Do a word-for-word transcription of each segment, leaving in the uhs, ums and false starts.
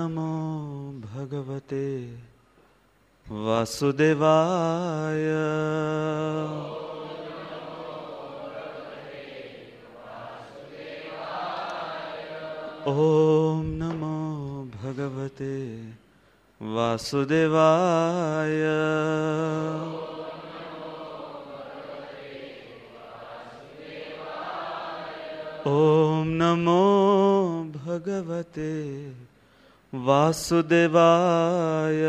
नमो भगवते वासुदेवाय। ओम नमो भगवते वासुदेवाय। ओम नमो भगवते वासुदेवाय।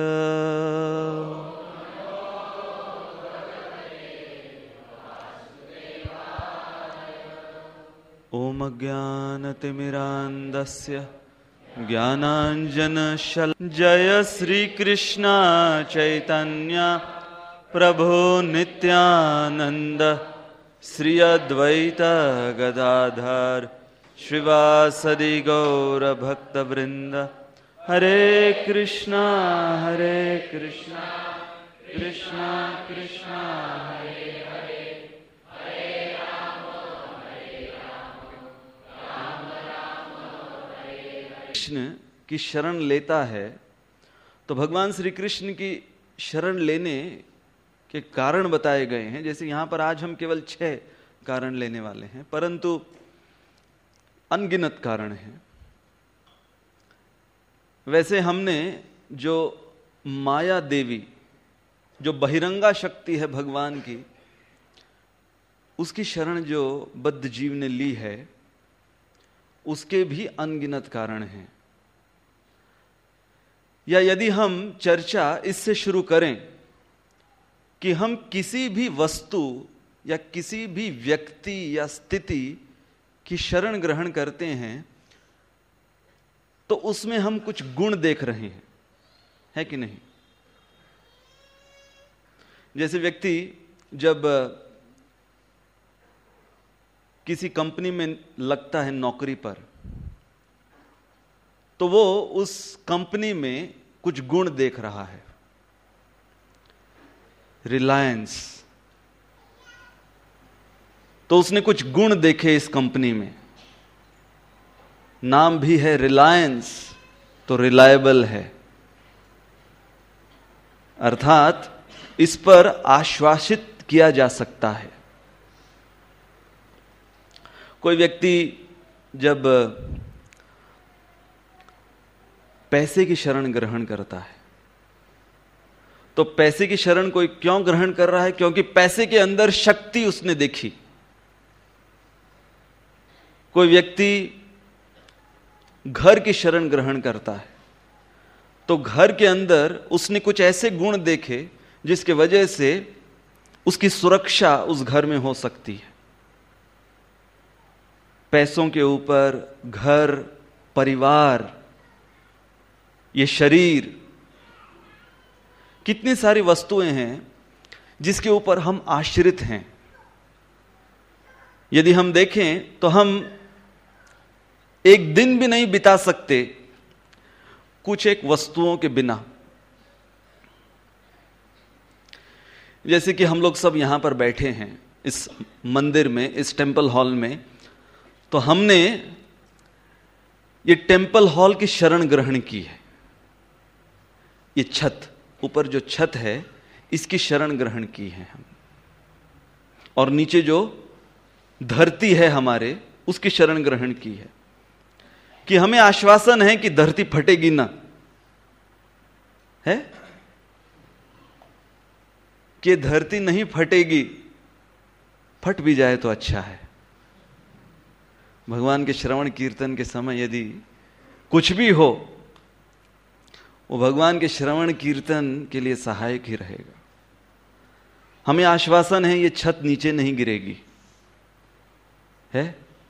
ओम अज्ञानतिमिरान्धस्य ज्ञानाञ्जनशल जय श्री कृष्ण चैतन्य प्रभो नित्यानंद श्री अद्वैत गदाधर श्रीवासदि गौर भक्तवृंद। हरे कृष्णा हरे कृष्णा कृष्णा कृष्णा हरे हरे, हरे राम हरे राम राम राम हरे हरे। कृष्ण की शरण लेता है तो भगवान श्री कृष्ण की शरण लेने के कारण बताए गए हैं। जैसे यहां पर आज हम केवल छह कारण लेने वाले हैं, परंतु अनगिनत कारण हैं। वैसे हमने जो माया देवी, जो बहिरंगा शक्ति है भगवान की, उसकी शरण जो बद्ध जीव ने ली है, उसके भी अनगिनत कारण हैं। या यदि हम चर्चा इससे शुरू करें कि हम किसी भी वस्तु या किसी भी व्यक्ति या स्थिति की शरण ग्रहण करते हैं तो उसमें हम कुछ गुण देख रहे हैं, है कि नहीं? जैसे व्यक्ति जब किसी कंपनी में लगता है नौकरी पर, तो वो उस कंपनी में कुछ गुण देख रहा है। रिलायंस, तो उसने कुछ गुण देखे इस कंपनी में। नाम भी है रिलायंस, तो रिलायबल है, अर्थात इस पर आश्वासित किया जा सकता है। कोई व्यक्ति जब पैसे की शरण ग्रहण करता है तो पैसे की शरण कोई क्यों ग्रहण कर रहा है? क्योंकि पैसे के अंदर शक्ति उसने देखी। कोई व्यक्ति घर की शरण ग्रहण करता है तो घर के अंदर उसने कुछ ऐसे गुण देखे जिसके वजह से उसकी सुरक्षा उस घर में हो सकती है। पैसों के ऊपर घर, परिवार, ये शरीर, कितनी सारी वस्तुएं हैं जिसके ऊपर हम आश्रित हैं। यदि हम देखें तो हम एक दिन भी नहीं बिता सकते कुछ एक वस्तुओं के बिना। जैसे कि हम लोग सब यहां पर बैठे हैं इस मंदिर में, इस टेम्पल हॉल में, तो हमने ये टेम्पल हॉल की शरण ग्रहण की है। ये छत, ऊपर जो छत है, इसकी शरण ग्रहण की है हम, और नीचे जो धरती है हमारे, उसकी शरण ग्रहण की है कि हमें आश्वासन है कि धरती फटेगी ना, है कि धरती नहीं फटेगी, फट भी जाए तो अच्छा है। भगवान के श्रवण कीर्तन के समय यदि कुछ भी हो, वो भगवान के श्रवण कीर्तन के लिए सहायक ही रहेगा। हमें आश्वासन है ये छत नीचे नहीं गिरेगी, है?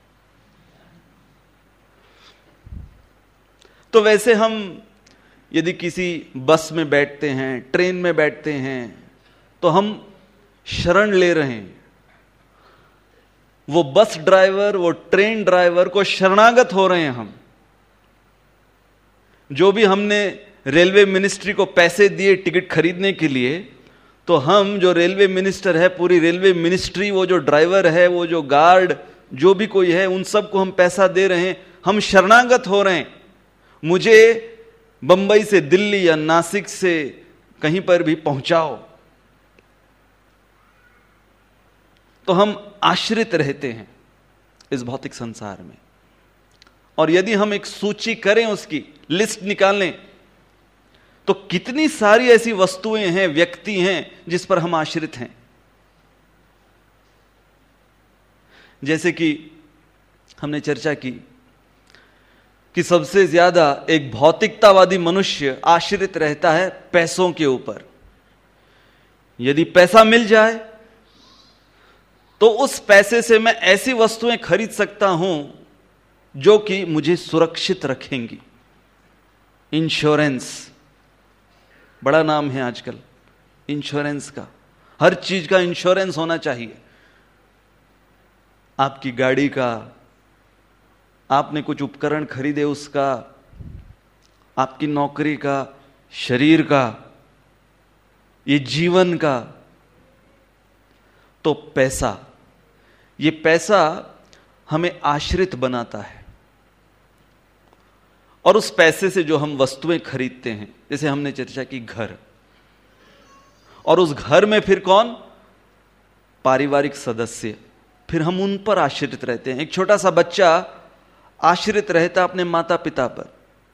तो वैसे हम यदि किसी बस में बैठते हैं, ट्रेन में बैठते हैं, तो हम शरण ले रहे हैं। वो बस ड्राइवर, वो ट्रेन ड्राइवर को शरणागत हो रहे हैं हम। जो भी हमने रेलवे मिनिस्ट्री को पैसे दिए टिकट खरीदने के लिए, तो हम जो रेलवे मिनिस्टर है, पूरी रेलवे मिनिस्ट्री, वो जो ड्राइवर है, वो जो गार्ड, जो भी कोई है, उन सबको हम पैसा दे रहे हैं। हम शरणागत हो रहे हैं। मुझे बंबई से दिल्ली या नासिक से कहीं पर भी पहुंचाओ, तो हम आश्रित रहते हैं इस भौतिक संसार में। और यदि हम एक सूची करें, उसकी लिस्ट निकालें, तो कितनी सारी ऐसी वस्तुएं हैं, व्यक्ति हैं जिस पर हम आश्रित हैं। जैसे कि हमने चर्चा की कि सबसे ज्यादा एक भौतिकतावादी मनुष्य आश्रित रहता है पैसों के ऊपर। यदि पैसा मिल जाए तो उस पैसे से मैं ऐसी वस्तुएं खरीद सकता हूं जो कि मुझे सुरक्षित रखेंगी। इंश्योरेंस बड़ा नाम है आजकल इंश्योरेंस का, हर चीज का इंश्योरेंस होना चाहिए। आपकी गाड़ी का, आपने कुछ उपकरण खरीदे उसका, आपकी नौकरी का, शरीर का, ये जीवन का। तो पैसा, ये पैसा हमें आश्रित बनाता है। और उस पैसे से जो हम वस्तुएं खरीदते हैं, जैसे हमने चर्चा की घर, और उस घर में फिर कौन? पारिवारिक सदस्य, फिर हम उन पर आश्रित रहते हैं। एक छोटा सा बच्चा आश्रित रहता अपने माता पिता पर।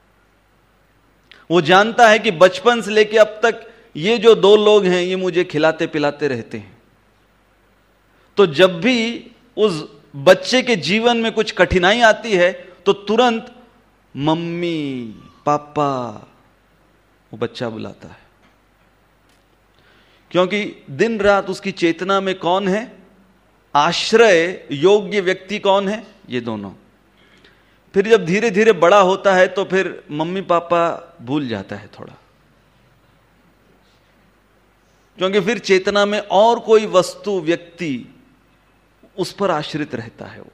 वो जानता है कि बचपन से लेकर अब तक ये जो दो लोग हैं ये मुझे खिलाते पिलाते रहते हैं। तो जब भी उस बच्चे के जीवन में कुछ कठिनाई आती है तो तुरंत मम्मी पापा वो बच्चा बुलाता है, क्योंकि दिन रात उसकी चेतना में कौन है? आश्रय योग्य व्यक्ति कौन है? ये दोनों। फिर जब धीरे धीरे बड़ा होता है तो फिर मम्मी पापा भूल जाता है थोड़ा, क्योंकि फिर चेतना में और कोई वस्तु व्यक्ति उस पर आश्रित रहता है वो।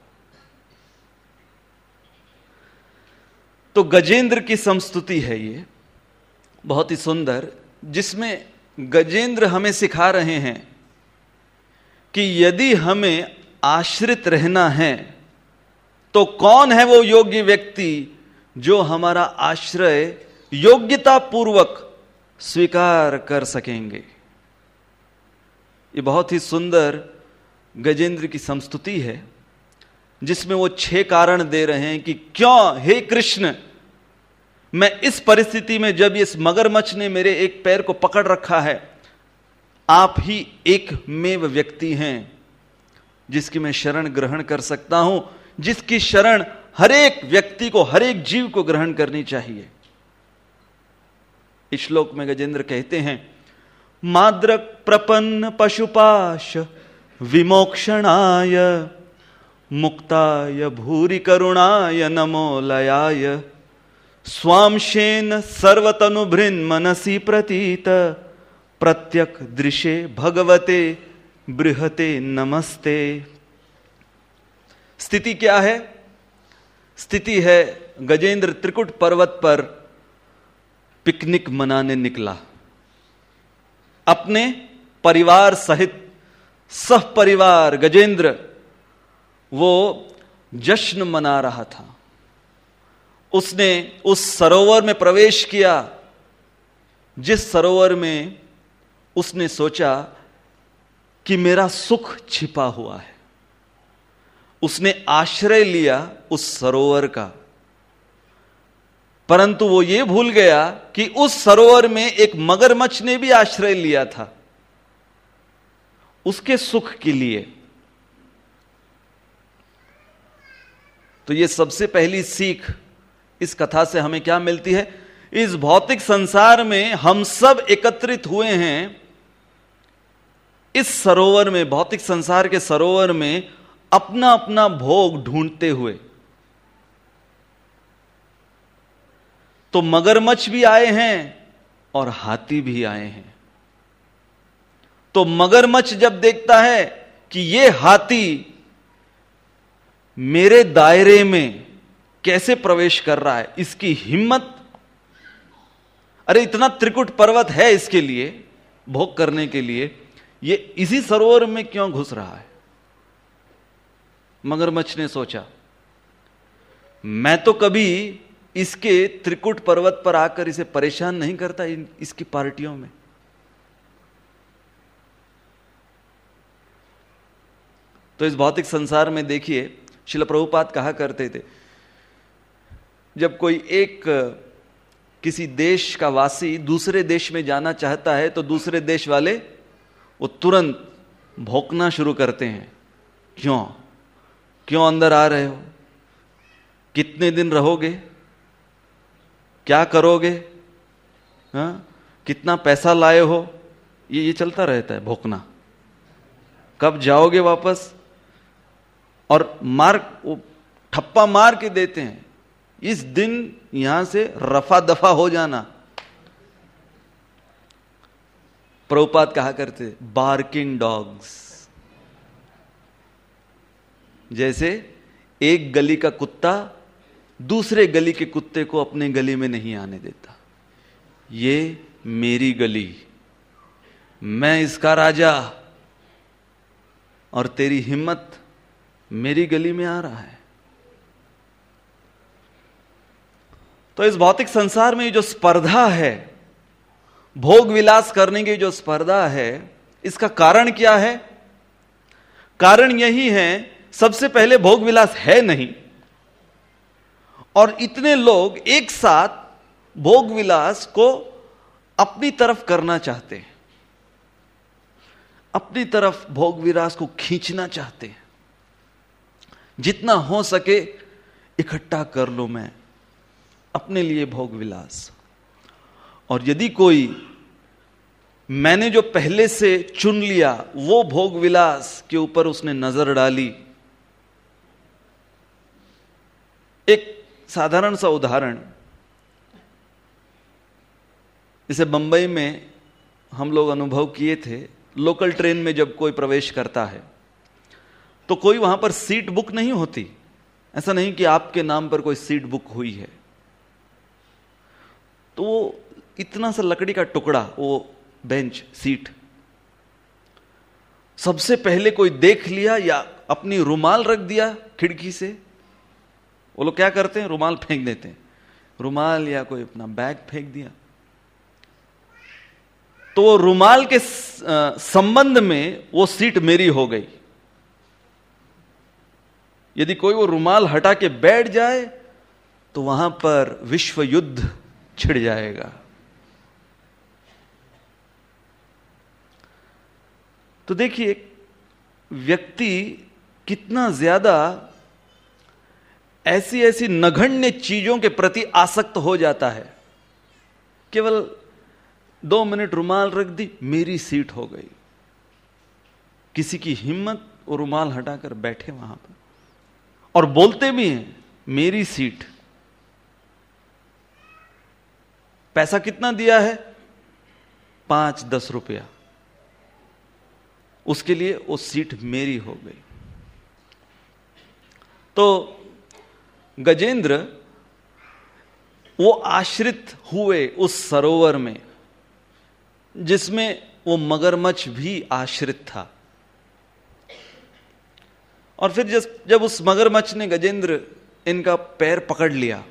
तो गजेंद्र की संस्तुति है ये, बहुत ही सुंदर, जिसमें गजेंद्र हमें सिखा रहे हैं कि यदि हमें आश्रित रहना है तो कौन है वो योग्य व्यक्ति जो हमारा आश्रय योग्यता पूर्वक स्वीकार कर सकेंगे। ये बहुत ही सुंदर गजेंद्र की संस्तुति है, जिसमें वो छह कारण दे रहे हैं कि क्यों हे कृष्ण मैं इस परिस्थिति में, जब इस मगरमच्छ ने मेरे एक पैर को पकड़ रखा है, आप ही एकमेव व्यक्ति हैं जिसकी मैं शरण ग्रहण कर सकता हूं, जिसकी शरण हर एक व्यक्ति को, हर एक जीव को ग्रहण करनी चाहिए। इस श्लोक में गजेंद्र कहते हैं, माद्रक प्रपन्न पशुपाश विमोक्षणाय मुक्ताय भूरि करुणाय नमो लयाय स्वांशेन सर्वतनुभृन् मनसि प्रतीत प्रत्यक दृशे भगवते बृहते नमस्ते। स्थिति क्या है? स्थिति है गजेंद्र त्रिकुट पर्वत पर पिकनिक मनाने निकला, अपने परिवार सहित सह परिवार गजेंद्र वो जश्न मना रहा था। उसने उस सरोवर में प्रवेश किया जिस सरोवर में उसने सोचा कि मेरा सुख छिपा हुआ है। उसने आश्रय लिया उस सरोवर का, परंतु वो ये भूल गया कि उस सरोवर में एक मगरमच्छ ने भी आश्रय लिया था उसके सुख के लिए। तो ये सबसे पहली सीख इस कथा से हमें क्या मिलती है? इस भौतिक संसार में हम सब एकत्रित हुए हैं इस सरोवर में, भौतिक संसार के सरोवर में, अपना अपना भोग ढूंढते हुए। तो मगरमच्छ भी आए हैं और हाथी भी आए हैं। तो मगरमच्छ जब देखता है कि ये हाथी मेरे दायरे में कैसे प्रवेश कर रहा है, इसकी हिम्मत, अरे इतना त्रिकुट पर्वत है इसके लिए भोग करने के लिए, ये इसी सरोवर में क्यों घुस रहा है? मगरमच्छ ने सोचा, मैं तो कभी इसके त्रिकुट पर्वत पर आकर इसे परेशान नहीं करता इन, इसकी पार्टियों में? तो इस भौतिक संसार में देखिए, श्रील प्रभुपाद कहा करते थे, जब कोई एक किसी देश का वासी दूसरे देश में जाना चाहता है तो दूसरे देश वाले वो तुरंत भौंकना शुरू करते हैं। क्यों क्यों अंदर आ रहे हो? कितने दिन रहोगे? क्या करोगे? हाँ, कितना पैसा लाए हो? ये ये चलता रहता है भौंकना। कब जाओगे वापस? और मार वो ठप्पा मार के देते हैं, इस दिन यहां से रफा दफा हो जाना। प्रभुपाद कहा करते बार्किंग डॉग्स, जैसे एक गली का कुत्ता दूसरे गली के कुत्ते को अपने गली में नहीं आने देता। ये मेरी गली, मैं इसका राजा, और तेरी हिम्मत मेरी गली में आ रहा है। तो इस भौतिक संसार में जो स्पर्धा है, भोग विलास करने की जो स्पर्धा है, इसका कारण क्या है? कारण यही है, सबसे पहले भोग विलास है नहीं, और इतने लोग एक साथ भोग विलास को अपनी तरफ करना चाहते हैं, अपनी तरफ भोग विलास को खींचना चाहते हैं। जितना हो सके इकट्ठा कर लो मैं अपने लिए भोग विलास। और यदि कोई मैंने जो पहले से चुन लिया वो भोग विलास के ऊपर उसने नजर डाली। एक साधारण सा उदाहरण, जैसे बंबई में हम लोग अनुभव किए थे, लोकल ट्रेन में जब कोई प्रवेश करता है तो कोई वहां पर सीट बुक नहीं होती। ऐसा नहीं कि आपके नाम पर कोई सीट बुक हुई है, तो वो इतना सा लकड़ी का टुकड़ा, वो बेंच सीट, सबसे पहले कोई देख लिया या अपनी रुमाल रख दिया खिड़की से। वो लोग क्या करते हैं, रुमाल फेंक देते हैं, रुमाल या कोई अपना बैग फेंक दिया, तो वो रुमाल के संबंध में वो सीट मेरी हो गई। यदि कोई वो रुमाल हटा के बैठ जाए तो वहां पर विश्व युद्ध छिड़ जाएगा। तो देखिए, व्यक्ति कितना ज्यादा ऐसी ऐसी नगण्य चीजों के प्रति आसक्त हो जाता है। केवल दो मिनट रुमाल रख दी, मेरी सीट हो गई। किसी की हिम्मत वो रुमाल हटाकर बैठे वहां पर और बोलते भी हैं मेरी सीट। पैसा कितना दिया है? पांच दस रुपया, उसके लिए वो सीट मेरी हो गई। तो गजेंद्र वो आश्रित हुए उस सरोवर में जिसमें वो मगरमच्छ भी आश्रित था। और फिर जब जब उस मगरमच्छ ने गजेंद्र इनका पैर पकड़ लिया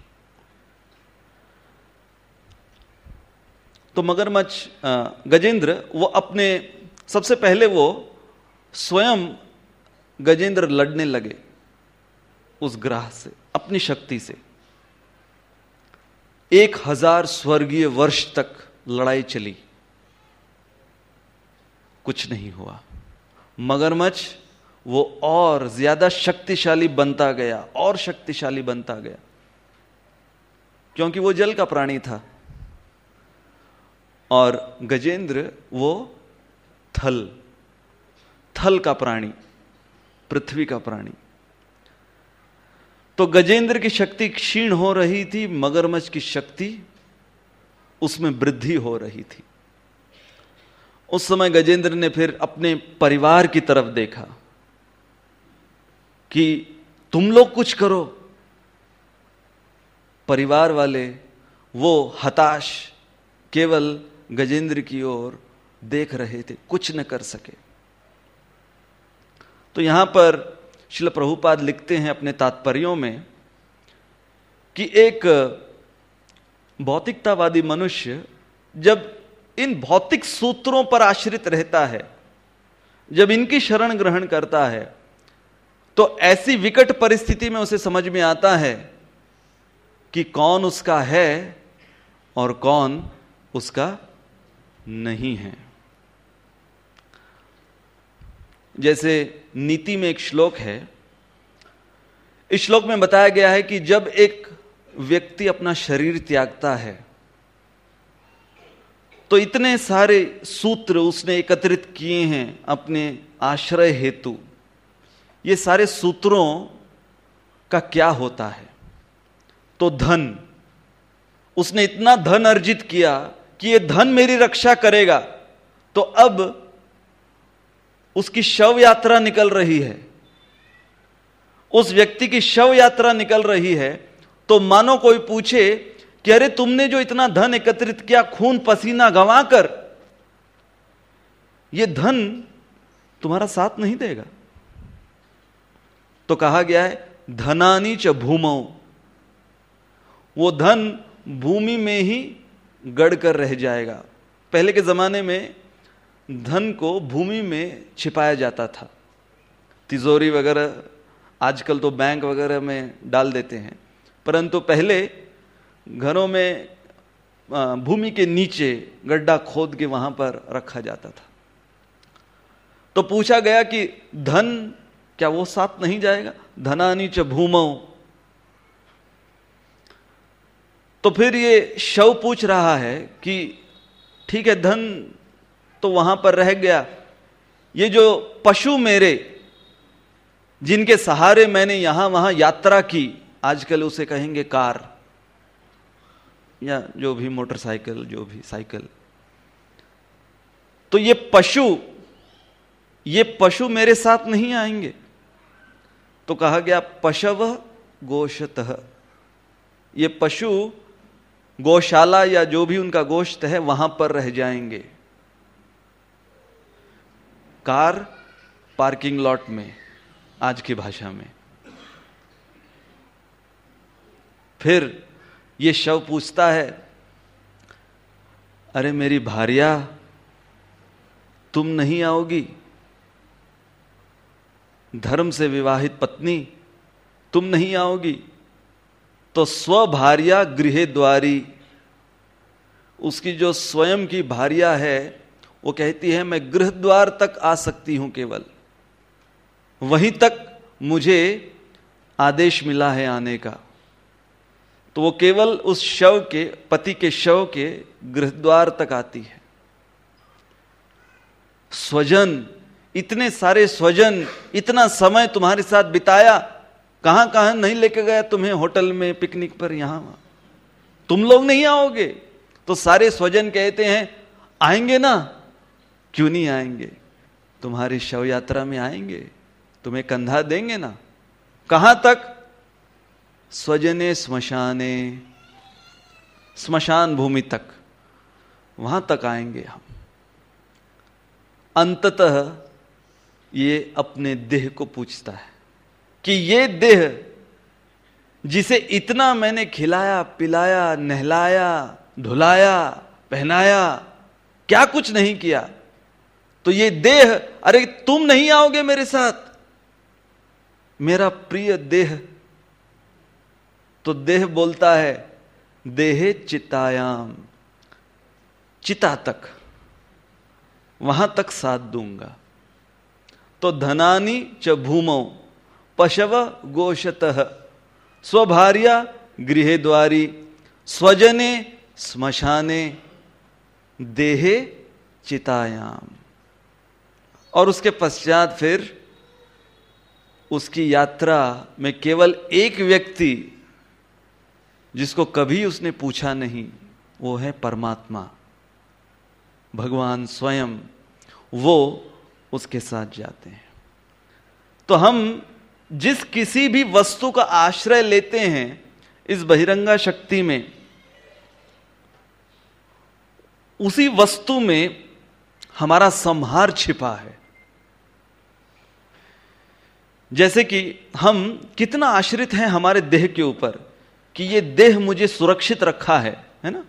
तो मगरमच्छ गजेंद्र वो अपने सबसे पहले वो स्वयं गजेंद्र लड़ने लगे उस ग्राह से अपनी शक्ति से। एक हजार स्वर्गीय वर्ष तक लड़ाई चली, कुछ नहीं हुआ। मगरमच्छ वो और ज्यादा शक्तिशाली बनता गया और शक्तिशाली बनता गया, क्योंकि वो जल का प्राणी था और गजेंद्र वो थल थल का प्राणी, पृथ्वी का प्राणी। तो गजेंद्र की शक्ति क्षीण हो रही थी, मगरमच्छ की शक्ति उसमें वृद्धि हो रही थी। उस समय गजेंद्र ने फिर अपने परिवार की तरफ देखा कि तुम लोग कुछ करो। परिवार वाले वो हताश केवल गजेंद्र की ओर देख रहे थे, कुछ न कर सके। तो यहां पर श्रील प्रभुपाद लिखते हैं अपने तात्पर्यों में कि एक भौतिकतावादी मनुष्य जब इन भौतिक सूत्रों पर आश्रित रहता है, जब इनकी शरण ग्रहण करता है, तो ऐसी विकट परिस्थिति में उसे समझ में आता है कि कौन उसका है और कौन उसका नहीं है। जैसे नीति में एक श्लोक है, इस श्लोक में बताया गया है कि जब एक व्यक्ति अपना शरीर त्यागता है तो इतने सारे सूत्र उसने एकत्रित किए हैं अपने आश्रय हेतु, ये सारे सूत्रों का क्या होता है? तो धन, उसने इतना धन अर्जित किया कि ये धन मेरी रक्षा करेगा। तो अब उसकी शव यात्रा निकल रही है, उस व्यक्ति की शव यात्रा निकल रही है, तो मानो कोई पूछे कि अरे तुमने जो इतना धन एकत्रित किया खून पसीना गंवाकर, ये धन तुम्हारा साथ नहीं देगा। तो कहा गया है धनानि च भूमौ, वो धन भूमि में ही गड़ कर रह जाएगा। पहले के जमाने में धन को भूमि में छिपाया जाता था, तिजोरी वगैरह, आजकल तो बैंक वगैरह में डाल देते हैं, परंतु पहले घरों में भूमि के नीचे गड्ढा खोद के वहां पर रखा जाता था। तो पूछा गया कि धन क्या वो साथ नहीं जाएगा? धनानि च भूमौ। तो फिर ये शव पूछ रहा है कि ठीक है, धन तो वहां पर रह गया, ये जो पशु मेरे जिनके सहारे मैंने यहां वहां यात्रा की, आजकल उसे कहेंगे कार या जो भी मोटरसाइकिल, जो भी साइकिल, तो ये पशु ये पशु मेरे साथ नहीं आएंगे। तो कहा गया पशव गोशतः, ये पशु गौशाला या जो भी उनका गोश्त है वहां पर रह जाएंगे, कार पार्किंग लॉट में, आज की भाषा में। फिर ये शव पूछता है, अरे मेरी भार्या तुम नहीं आओगी? धर्म से विवाहित पत्नी तुम नहीं आओगी? तो स्वभार्या गृहे द्वारी, उसकी जो स्वयं की भार्या है वो कहती है मैं गृह द्वार तक आ सकती हूं, केवल वहीं तक मुझे आदेश मिला है आने का। तो वो केवल उस शव के, पति के शव के गृह द्वार तक आती है। स्वजन, इतने सारे स्वजन, इतना समय तुम्हारे साथ बिताया, कहां कहां नहीं लेके गया तुम्हें, होटल में, पिकनिक पर, यहां वहां, तुम लोग नहीं आओगे? तो सारे स्वजन कहते हैं आएंगे ना, क्यों नहीं आएंगे, तुम्हारी शव यात्रा में आएंगे, तुम्हें कंधा देंगे ना। कहां तक? स्वजने स्मशाने, स्मशान भूमि तक, वहां तक आएंगे हम। अंततः ये अपने देह को पूछता है कि ये देह जिसे इतना मैंने खिलाया पिलाया नहलाया धुलाया पहनाया, क्या कुछ नहीं किया, तो ये देह, अरे तुम नहीं आओगे मेरे साथ, मेरा प्रिय देह। तो देह बोलता है देहे चितायाम, चिता तक, वहां तक साथ दूंगा। तो धनानि च भूमौ पशव गोशतः स्वभार्या गृहे द्वारी स्वजने स्मशाने देहे चितायाम। और उसके पश्चात फिर उसकी यात्रा में केवल एक व्यक्ति जिसको कभी उसने पूछा नहीं, वो है परमात्मा, भगवान स्वयं, वो उसके साथ जाते हैं। तो हम जिस किसी भी वस्तु का आश्रय लेते हैं इस बहिरंगा शक्ति में, उसी वस्तु में हमारा संहार छिपा है। जैसे कि हम कितना आश्रित हैं हमारे देह के ऊपर, कि ये देह मुझे सुरक्षित रखा है, है ना,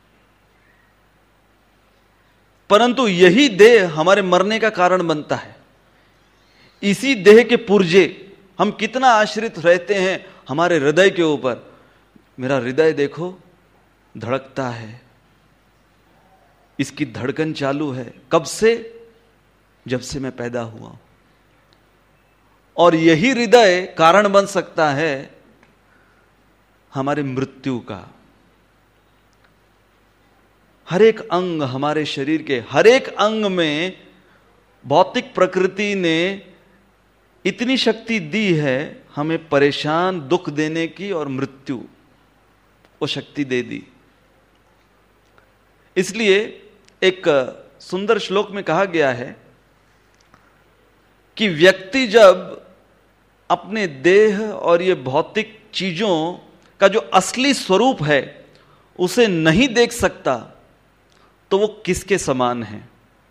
परंतु यही देह हमारे मरने का कारण बनता है। इसी देह के पुर्जे हम कितना आश्रित रहते हैं हमारे हृदय के ऊपर। मेरा हृदय देखो धड़कता है, इसकी धड़कन चालू है कब से? जब से मैं पैदा हुआ। और यही हृदय कारण बन सकता है हमारे मृत्यु का। हर एक अंग, हमारे शरीर के हर एक अंग में भौतिक प्रकृति ने इतनी शक्ति दी है हमें परेशान, दुख देने की, और मृत्यु वो शक्ति दे दी। इसलिए एक सुंदर श्लोक में कहा गया है कि व्यक्ति जब अपने देह और ये भौतिक चीजों का जो असली स्वरूप है उसे नहीं देख सकता तो वो किसके समान है?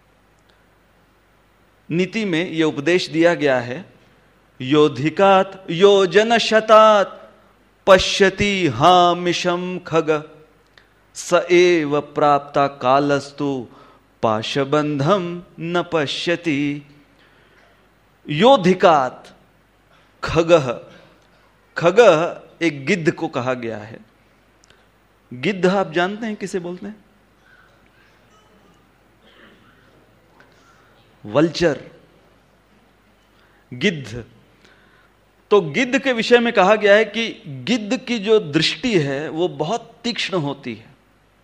नीति में यह उपदेश दिया गया है, योधिकात योजन शतात पश्यति हामिशम खग स एव प्राप्ता कालस्तु पाशबंधम न पश्यति। योधिकात खगः, खगः एक गिद्ध को कहा गया है। गिद्ध आप जानते हैं किसे बोलते हैं? वल्चर, गिद्ध। तो गिद्ध के विषय में कहा गया है कि गिद्ध की जो दृष्टि है वो बहुत तीक्ष्ण होती है।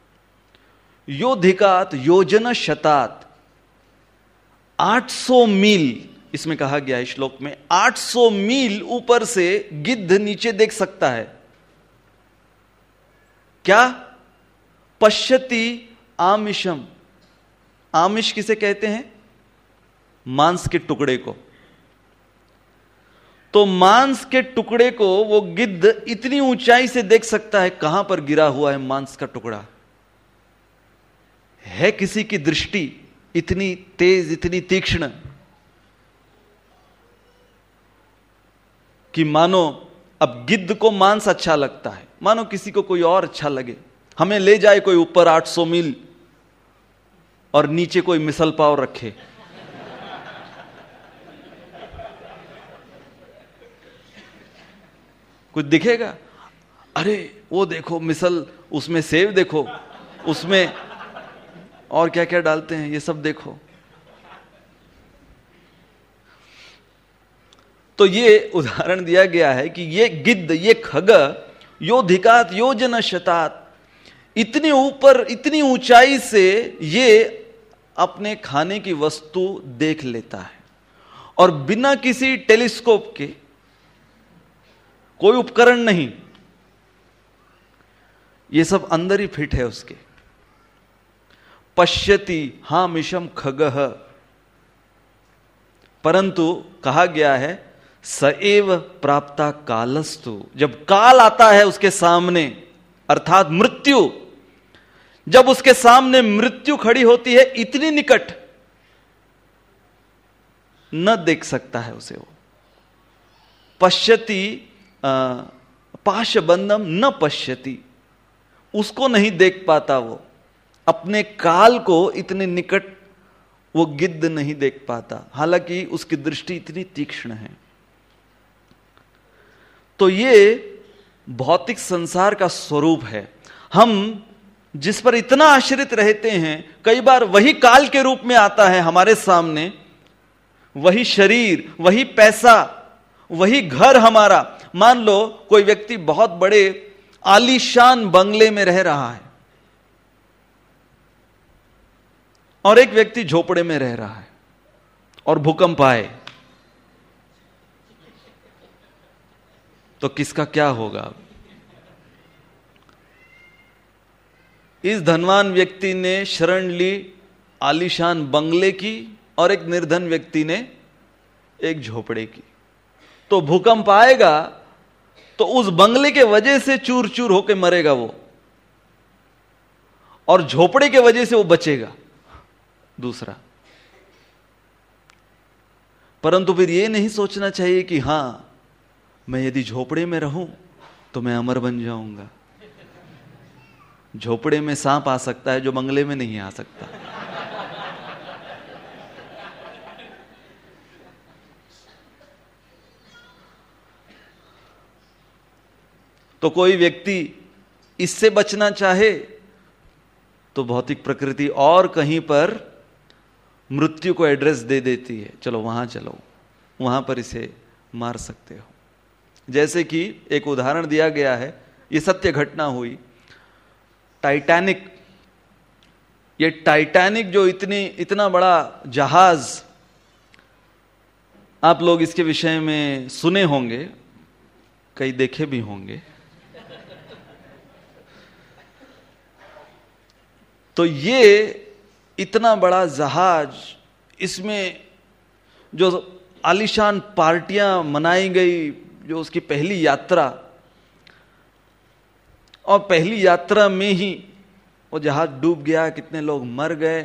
योधिकात योजन शतात, आठ सौ मील, इसमें कहा गया है श्लोक में, आठ सौ मील ऊपर से गिद्ध नीचे देख सकता है। क्या? पश्यति आमिषम। आमिष किसे कहते हैं? मांस के टुकड़े को। तो मांस के टुकड़े को वो गिद्ध इतनी ऊंचाई से देख सकता है। कहां पर गिरा हुआ है मांस का टुकड़ा? है किसी की दृष्टि इतनी तेज, इतनी तीक्ष्ण कि मानो अब गिद्ध को मांस अच्छा लगता है, मानो किसी को कोई और अच्छा लगे, हमें ले जाए कोई ऊपर आठ सौ मील और नीचे कोई मिसल पाव रखे, कुछ दिखेगा? अरे वो देखो मिसल, उसमें सेव देखो, उसमें और क्या क्या डालते हैं, ये सब देखो। तो ये उदाहरण दिया गया है कि ये गिद्ध, ये खग योधिकात योजन शतात, इतनी ऊपर, इतनी ऊंचाई से ये अपने खाने की वस्तु देख लेता है और बिना किसी टेलीस्कोप के, कोई उपकरण नहीं, ये सब अंदर ही फिट है उसके। पश्यति हामिशम खगः, परंतु कहा गया है स एव प्राप्ता कालस्तु, जब काल आता है उसके सामने, अर्थात मृत्यु, जब उसके सामने मृत्यु खड़ी होती है इतनी निकट, न देख सकता है उसे वो। पश्यति पाशबंधम न पश्यति, उसको नहीं देख पाता वो, अपने काल को इतने निकट वो गिद्ध नहीं देख पाता, हालांकि उसकी दृष्टि इतनी तीक्ष्ण है। तो ये भौतिक संसार का स्वरूप है। हम जिस पर इतना आश्रित रहते हैं, कई बार वही काल के रूप में आता है हमारे सामने, वही शरीर, वही पैसा, वही घर हमारा। मान लो कोई व्यक्ति बहुत बड़े आलीशान बंगले में रह रहा है और एक व्यक्ति झोपड़े में रह रहा है और भूकंप आए, तो किसका क्या होगा? इस धनवान व्यक्ति ने शरण ली आलीशान बंगले की और एक निर्धन व्यक्ति ने एक झोपड़े की। तो भूकंप आएगा तो उस बंगले के वजह से चूर चूर होकर मरेगा वो, और झोपड़े के वजह से वो बचेगा दूसरा। परंतु फिर ये नहीं सोचना चाहिए कि हां, मैं यदि झोपड़े में रहूं तो मैं अमर बन जाऊंगा। झोपड़े में सांप आ सकता है, जो बंगले में नहीं आ सकता। तो कोई व्यक्ति इससे बचना चाहे तो भौतिक प्रकृति और कहीं पर मृत्यु को एड्रेस दे देती है, चलो वहां चलो, वहां पर इसे मार सकते हो। जैसे कि एक उदाहरण दिया गया है, ये सत्य घटना हुई, टाइटैनिक। ये टाइटैनिक जो इतनी इतना बड़ा जहाज, आप लोग इसके विषय में सुने होंगे, कई देखे भी होंगे। तो ये इतना बड़ा जहाज, इसमें जो आलीशान पार्टियां मनाई गई, जो उसकी पहली यात्रा, और पहली यात्रा में ही वो जहाज डूब गया, कितने लोग मर गए।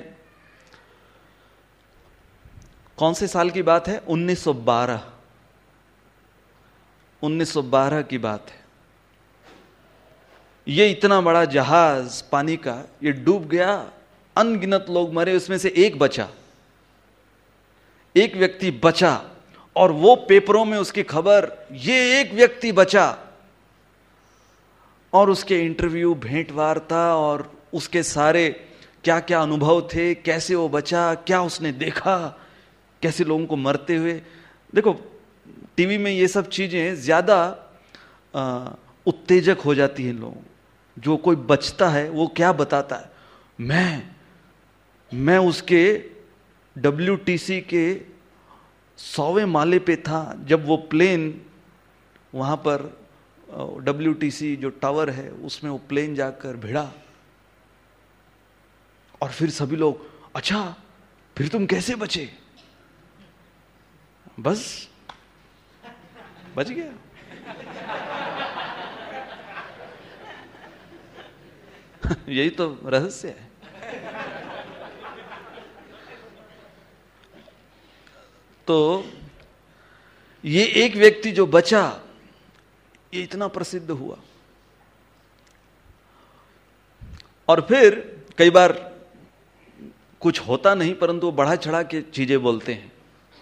कौन से साल की बात है? उन्नीस सौ बारह। उन्नीस सौ बारह की बात है। ये इतना बड़ा जहाज पानी का, ये डूब गया, अनगिनत लोग मरे, उसमें से एक बचा, एक व्यक्ति बचा, और वो पेपरों में उसकी खबर, ये एक व्यक्ति बचा, और उसके इंटरव्यू, भेंट वार्ता, और उसके सारे क्या क्या अनुभव थे, कैसे वो बचा, क्या उसने देखा, कैसे लोगों को मरते हुए। देखो टीवी में ये सब चीजें ज्यादा उत्तेजक हो जाती हैं लोगों। जो कोई बचता है वो क्या बताता है, मैं मैं उसके डब्ल्यू टी सी के सौवें माले पे था जब वो प्लेन वहां पर, डब्ल्यू टी सी जो टावर है उसमें वो प्लेन जाकर भिड़ा। और फिर सभी लोग, अच्छा फिर तुम कैसे बचे? बस बच गया। यही तो रहस्य है। तो ये एक व्यक्ति जो बचा, ये इतना प्रसिद्ध हुआ। और फिर कई बार कुछ होता नहीं, परंतु वो बढ़ा चढ़ा के चीजें बोलते हैं।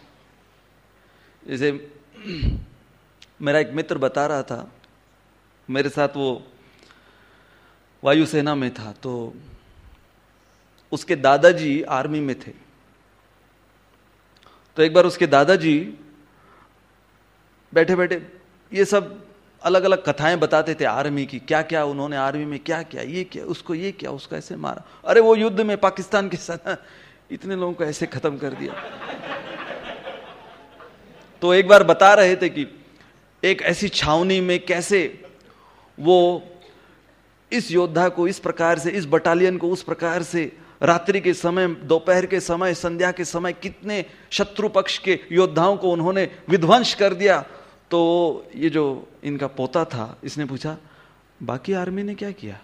जैसे मेरा एक मित्र बता रहा था, मेरे साथ वो वायुसेना में था, तो उसके दादाजी आर्मी में थे। तो एक बार उसके दादाजी बैठे बैठे ये सब अलग अलग कथाएं बताते थे आर्मी की, क्या क्या उन्होंने आर्मी में क्या किया, ये क्या, उसको ये क्या, उसको ऐसे मारा, अरे वो युद्ध में पाकिस्तान के साथ इतने लोगों को ऐसे खत्म कर दिया। तो एक बार बता रहे थे कि एक ऐसी छावनी में कैसे वो इस योद्धा को इस प्रकार से, इस बटालियन को उस प्रकार से, रात्रि के समय, दोपहर के समय, संध्या के समय कितने शत्रु पक्ष के योद्धाओं को उन्होंने विध्वंस कर दिया। तो ये जो इनका पोता था, इसने पूछा बाकी आर्मी ने क्या किया?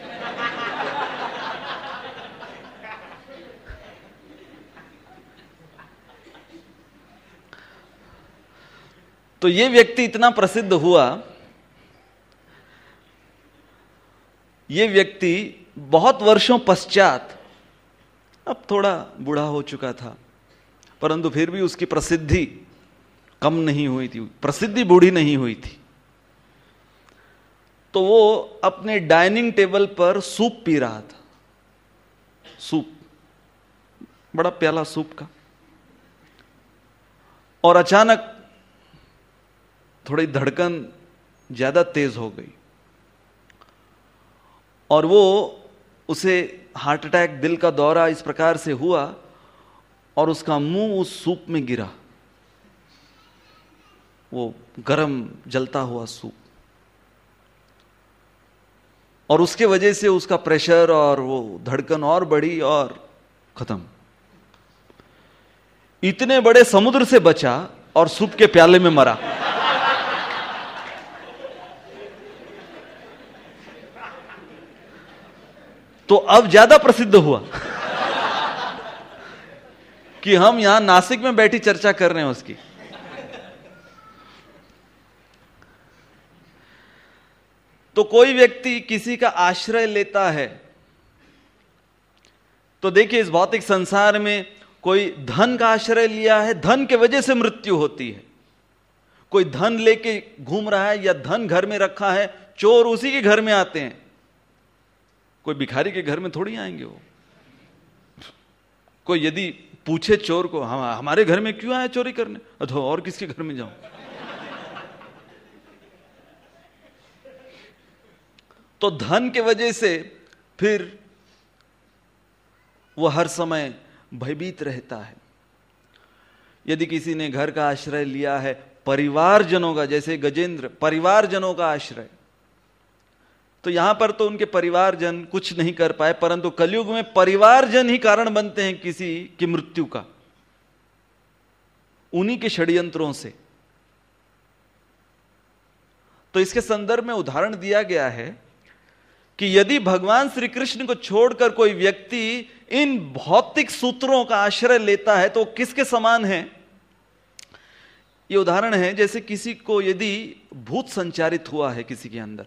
तो ये व्यक्ति इतना प्रसिद्ध हुआ। ये व्यक्ति बहुत वर्षों पश्चात, अब थोड़ा बूढ़ा हो चुका था, परंतु फिर भी उसकी प्रसिद्धि कम नहीं हुई थी, प्रसिद्धि बूढ़ी नहीं हुई थी। तो वो अपने डाइनिंग टेबल पर सूप पी रहा था, सूप, बड़ा प्याला सूप का। और अचानक थोड़ी धड़कन ज्यादा तेज हो गई, और वो उसे हार्ट अटैक, दिल का दौरा इस प्रकार से हुआ, और उसका मुंह उस सूप में गिरा, वो गरम जलता हुआ सूप। और उसके वजह से उसका प्रेशर और वो धड़कन और बढ़ी और खत्म। इतने बड़े समुद्र से बचा और सूप के प्याले में मरा। तो अब ज्यादा प्रसिद्ध हुआ कि हम यहां नासिक में बैठी चर्चा कर रहे हैं उसकी। तो कोई व्यक्ति किसी का आश्रय लेता है, तो देखिए इस भौतिक संसार में कोई धन का आश्रय लिया है, धन के वजह से मृत्यु होती है। कोई धन लेके घूम रहा है या धन घर में रखा है, चोर उसी के घर में आते हैं, कोई भिखारी के घर में थोड़ी आएंगे वो। कोई यदि पूछे चोर को, हम हमारे घर में क्यों आया चोरी करने, अथवा और किसके घर में जाऊं। तो धन के वजह से फिर वो हर समय भयभीत रहता है। यदि किसी ने घर का आश्रय लिया है परिवारजनों का, जैसे गजेंद्र परिवारजनों का आश्रय, तो यहां पर तो उनके परिवारजन कुछ नहीं कर पाए, परंतु कलयुग में परिवारजन ही कारण बनते हैं किसी की मृत्यु का, उन्हीं के षड्यंत्रों से। तो इसके संदर्भ में उदाहरण दिया गया है कि यदि भगवान श्री कृष्ण को छोड़कर कोई व्यक्ति इन भौतिक सूत्रों का आश्रय लेता है तो किसके समान है। यह उदाहरण है जैसे किसी को यदि भूत संचारित हुआ है किसी के अंदर।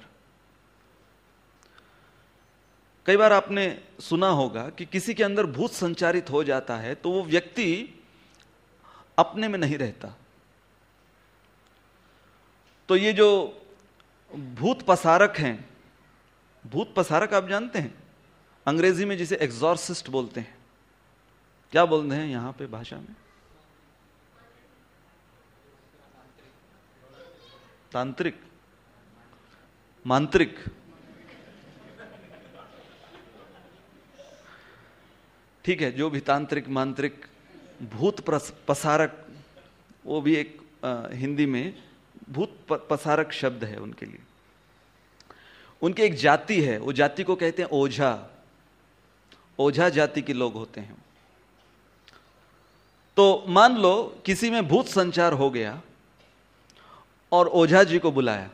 कई बार आपने सुना होगा कि किसी के अंदर भूत संचारित हो जाता है तो वो व्यक्ति अपने में नहीं रहता। तो ये जो भूत पसारक हैं, भूत पसारक आप जानते हैं, अंग्रेजी में जिसे एग्जॉर्सिस्ट बोलते हैं, क्या बोलते हैं यहां पे भाषा में, तांत्रिक, मांत्रिक, ठीक है, जो भी तांत्रिक, मांत्रिक, भूत पसारक, वो भी एक आ, हिंदी में भूत पसारक शब्द है उनके लिए। उनकी एक जाति है, वो जाति को कहते हैं ओझा। ओझा जाति के लोग होते हैं। तो मान लो किसी में भूत संचार हो गया और ओझा जी को बुलाया,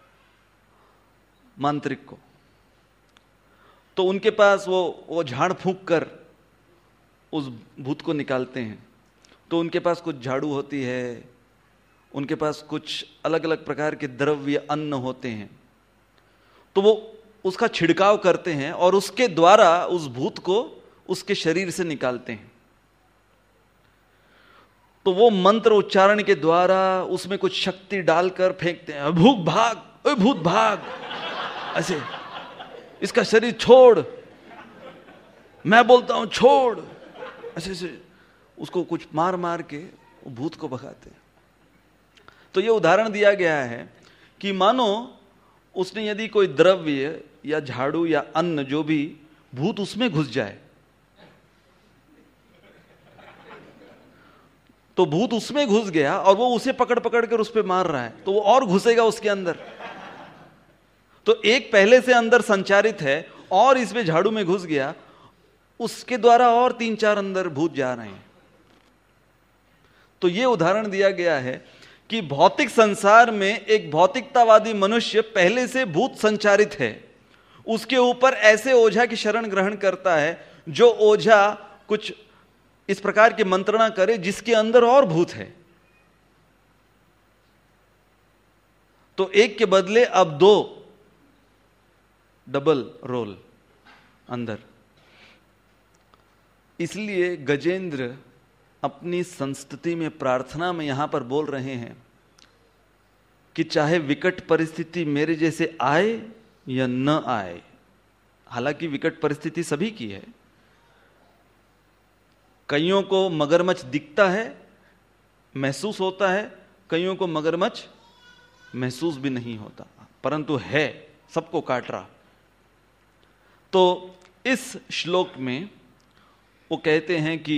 मांत्रिक को, तो उनके पास वो वो झाड़ फूंक कर उस भूत को निकालते हैं। तो उनके पास कुछ झाड़ू होती है, उनके पास कुछ अलग अलग प्रकार के द्रव्य, अन्न होते हैं, तो वो उसका छिड़काव करते हैं और उसके द्वारा उस भूत को उसके शरीर से निकालते हैं। तो वो मंत्र उच्चारण के द्वारा उसमें कुछ शक्ति डालकर फेंकते हैं, भूत भाग, ओए भूत भाग, ऐसे इसका शरीर छोड़, मैं बोलता हूं छोड़, ऐसे ऐसे उसको कुछ मार मार के भूत को भगाते हैं। तो ये उदाहरण दिया गया है कि मानो उसने यदि कोई द्रव्य या झाड़ू या अन्न जो भी, भूत उसमें घुस जाए तो भूत उसमें घुस गया और वो उसे पकड़ पकड़ कर उस पर मार रहा है, तो वो और घुसेगा उसके अंदर। तो एक पहले से अंदर संचारित है और इसमें झाड़ू में घुस गया, उसके द्वारा और तीन चार अंदर भूत जा रहे हैं। तो ये उदाहरण दिया गया है कि भौतिक संसार में एक भौतिकतावादी मनुष्य पहले से भूत संचारित है, उसके ऊपर ऐसे ओझा की शरण ग्रहण करता है जो ओझा कुछ इस प्रकार की मंत्रणा करे जिसके अंदर और भूत है। तो एक के बदले अब दो डबल रोल अंदर। इसलिए गजेंद्र अपनी संस्तुति में, प्रार्थना में यहां पर बोल रहे हैं कि चाहे विकट परिस्थिति मेरे जैसे आए या न आए, हालांकि विकट परिस्थिति सभी की है। कईयों को मगरमच्छ दिखता है, महसूस होता है, कईयों को मगरमच्छ महसूस भी नहीं होता, परंतु है, सबको काट रहा। तो इस श्लोक में वो कहते हैं कि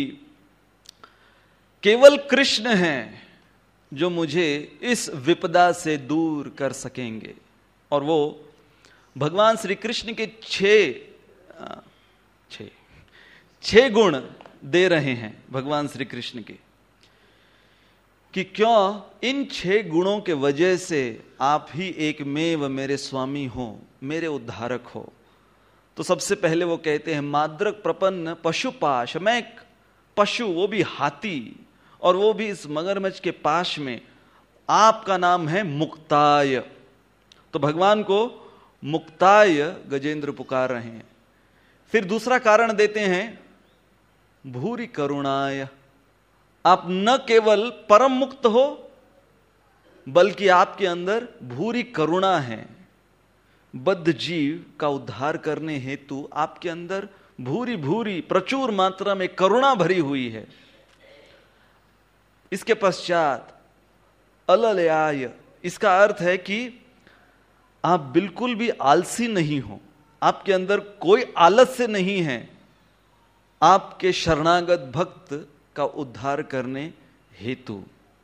केवल कृष्ण हैं जो मुझे इस विपदा से दूर कर सकेंगे। और वो भगवान श्री कृष्ण के छह छह छह गुण दे रहे हैं भगवान श्री कृष्ण के, कि क्यों इन छह गुणों के वजह से आप ही एक मेव मेरे स्वामी हो, मेरे उद्धारक हो। तो सबसे पहले वो कहते हैं माद्रक प्रपन्न पशुपाश, मैं एक पशु, वो भी हाथी, और वो भी इस मगरमच्छ के पाश में, आपका नाम है मुक्ताय। तो भगवान को मुक्ताय गजेंद्र पुकार रहे हैं। फिर दूसरा कारण देते हैं भूरि करुणाय। आप न केवल परम मुक्त हो बल्कि आपके अंदर भूरि करुणा है। बद्ध जीव का उद्धार करने हेतु आपके अंदर भूरी भूरी प्रचुर मात्रा में करुणा भरी हुई है। इसके पश्चात अललयाय, इसका अर्थ है कि आप बिल्कुल भी आलसी नहीं हो, आपके अंदर कोई आलस्य नहीं है, आपके शरणागत भक्त का उद्धार करने हेतु।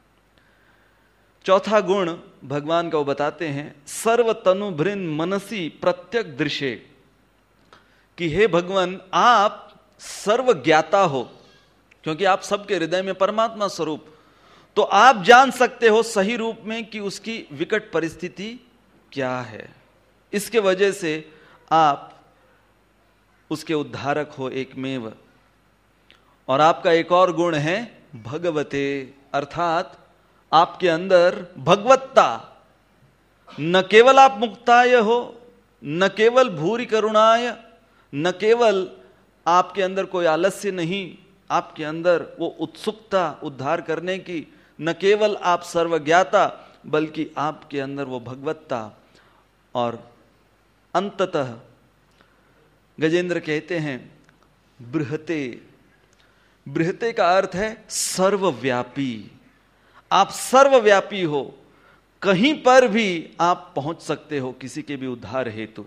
चौथा गुण भगवान का वो बताते हैं सर्व तनु भृन मनसी प्रत्यक दृश्य, कि हे भगवान आप सर्व ज्ञाता हो, क्योंकि आप सबके हृदय में परमात्मा स्वरूप, तो आप जान सकते हो सही रूप में कि उसकी विकट परिस्थिति क्या है। इसके वजह से आप उसके उद्धारक हो एकमेव। और आपका एक और गुण है भगवते, अर्थात आपके अंदर भगवत्ता। न केवल आप मुक्ताय हो, न केवल भूरि करुणाय, न केवल आपके अंदर कोई आलस्य नहीं, आपके अंदर वो उत्सुकता उद्धार करने की, न केवल आप सर्वज्ञाता बल्कि आपके अंदर वो भगवत्ता। और अंततः गजेंद्र कहते हैं बृहते। बृहते का अर्थ है सर्वव्यापी। आप सर्वव्यापी हो, कहीं पर भी आप पहुंच सकते हो किसी के भी उद्धार हेतु।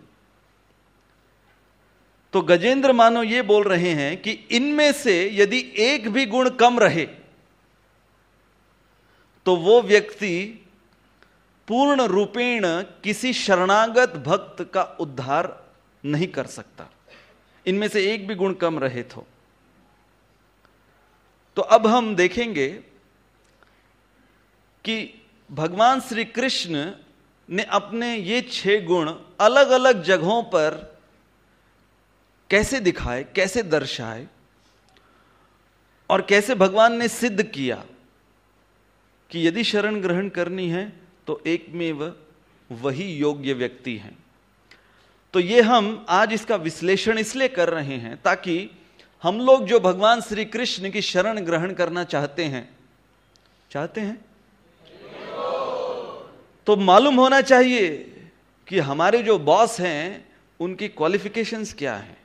तो गजेंद्र मानो ये बोल रहे हैं कि इनमें से यदि एक भी गुण कम रहे तो वो व्यक्ति पूर्ण रूपेण किसी शरणागत भक्त का उद्धार नहीं कर सकता। इनमें से एक भी गुण कम रहे तो तो अब हम देखेंगे कि भगवान श्री कृष्ण ने अपने ये छह गुण अलग अलग जगहों पर कैसे दिखाए, कैसे दर्शाए, और कैसे भगवान ने सिद्ध किया कि यदि शरण ग्रहण करनी है तो एकमेव वही योग्य व्यक्ति है। तो ये हम आज इसका विश्लेषण इसलिए कर रहे हैं ताकि हम लोग जो भगवान श्री कृष्ण की शरण ग्रहण करना चाहते हैं चाहते हैं तो मालूम होना चाहिए कि हमारे जो बॉस हैं उनकी क्वालिफिकेशंस क्या हैं।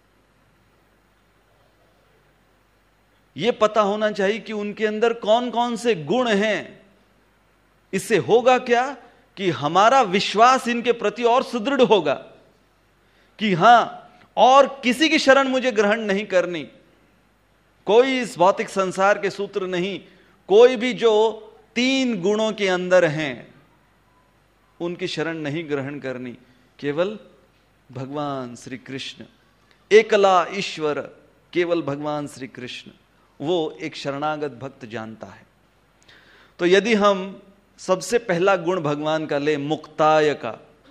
यह पता होना चाहिए कि उनके अंदर कौन कौन से गुण हैं। इससे होगा क्या कि हमारा विश्वास इनके प्रति और सुदृढ़ होगा कि हां, और किसी की शरण मुझे ग्रहण नहीं करनी, कोई इस भौतिक संसार के सूत्र नहीं, कोई भी जो तीन गुणों के अंदर हैं उनकी शरण नहीं ग्रहण करनी, केवल भगवान श्री कृष्ण, एकला ईश्वर, केवल भगवान श्री कृष्ण, वो एक शरणागत भक्त जानता है। तो यदि हम सबसे पहला गुण भगवान का ले मुक्ताय का,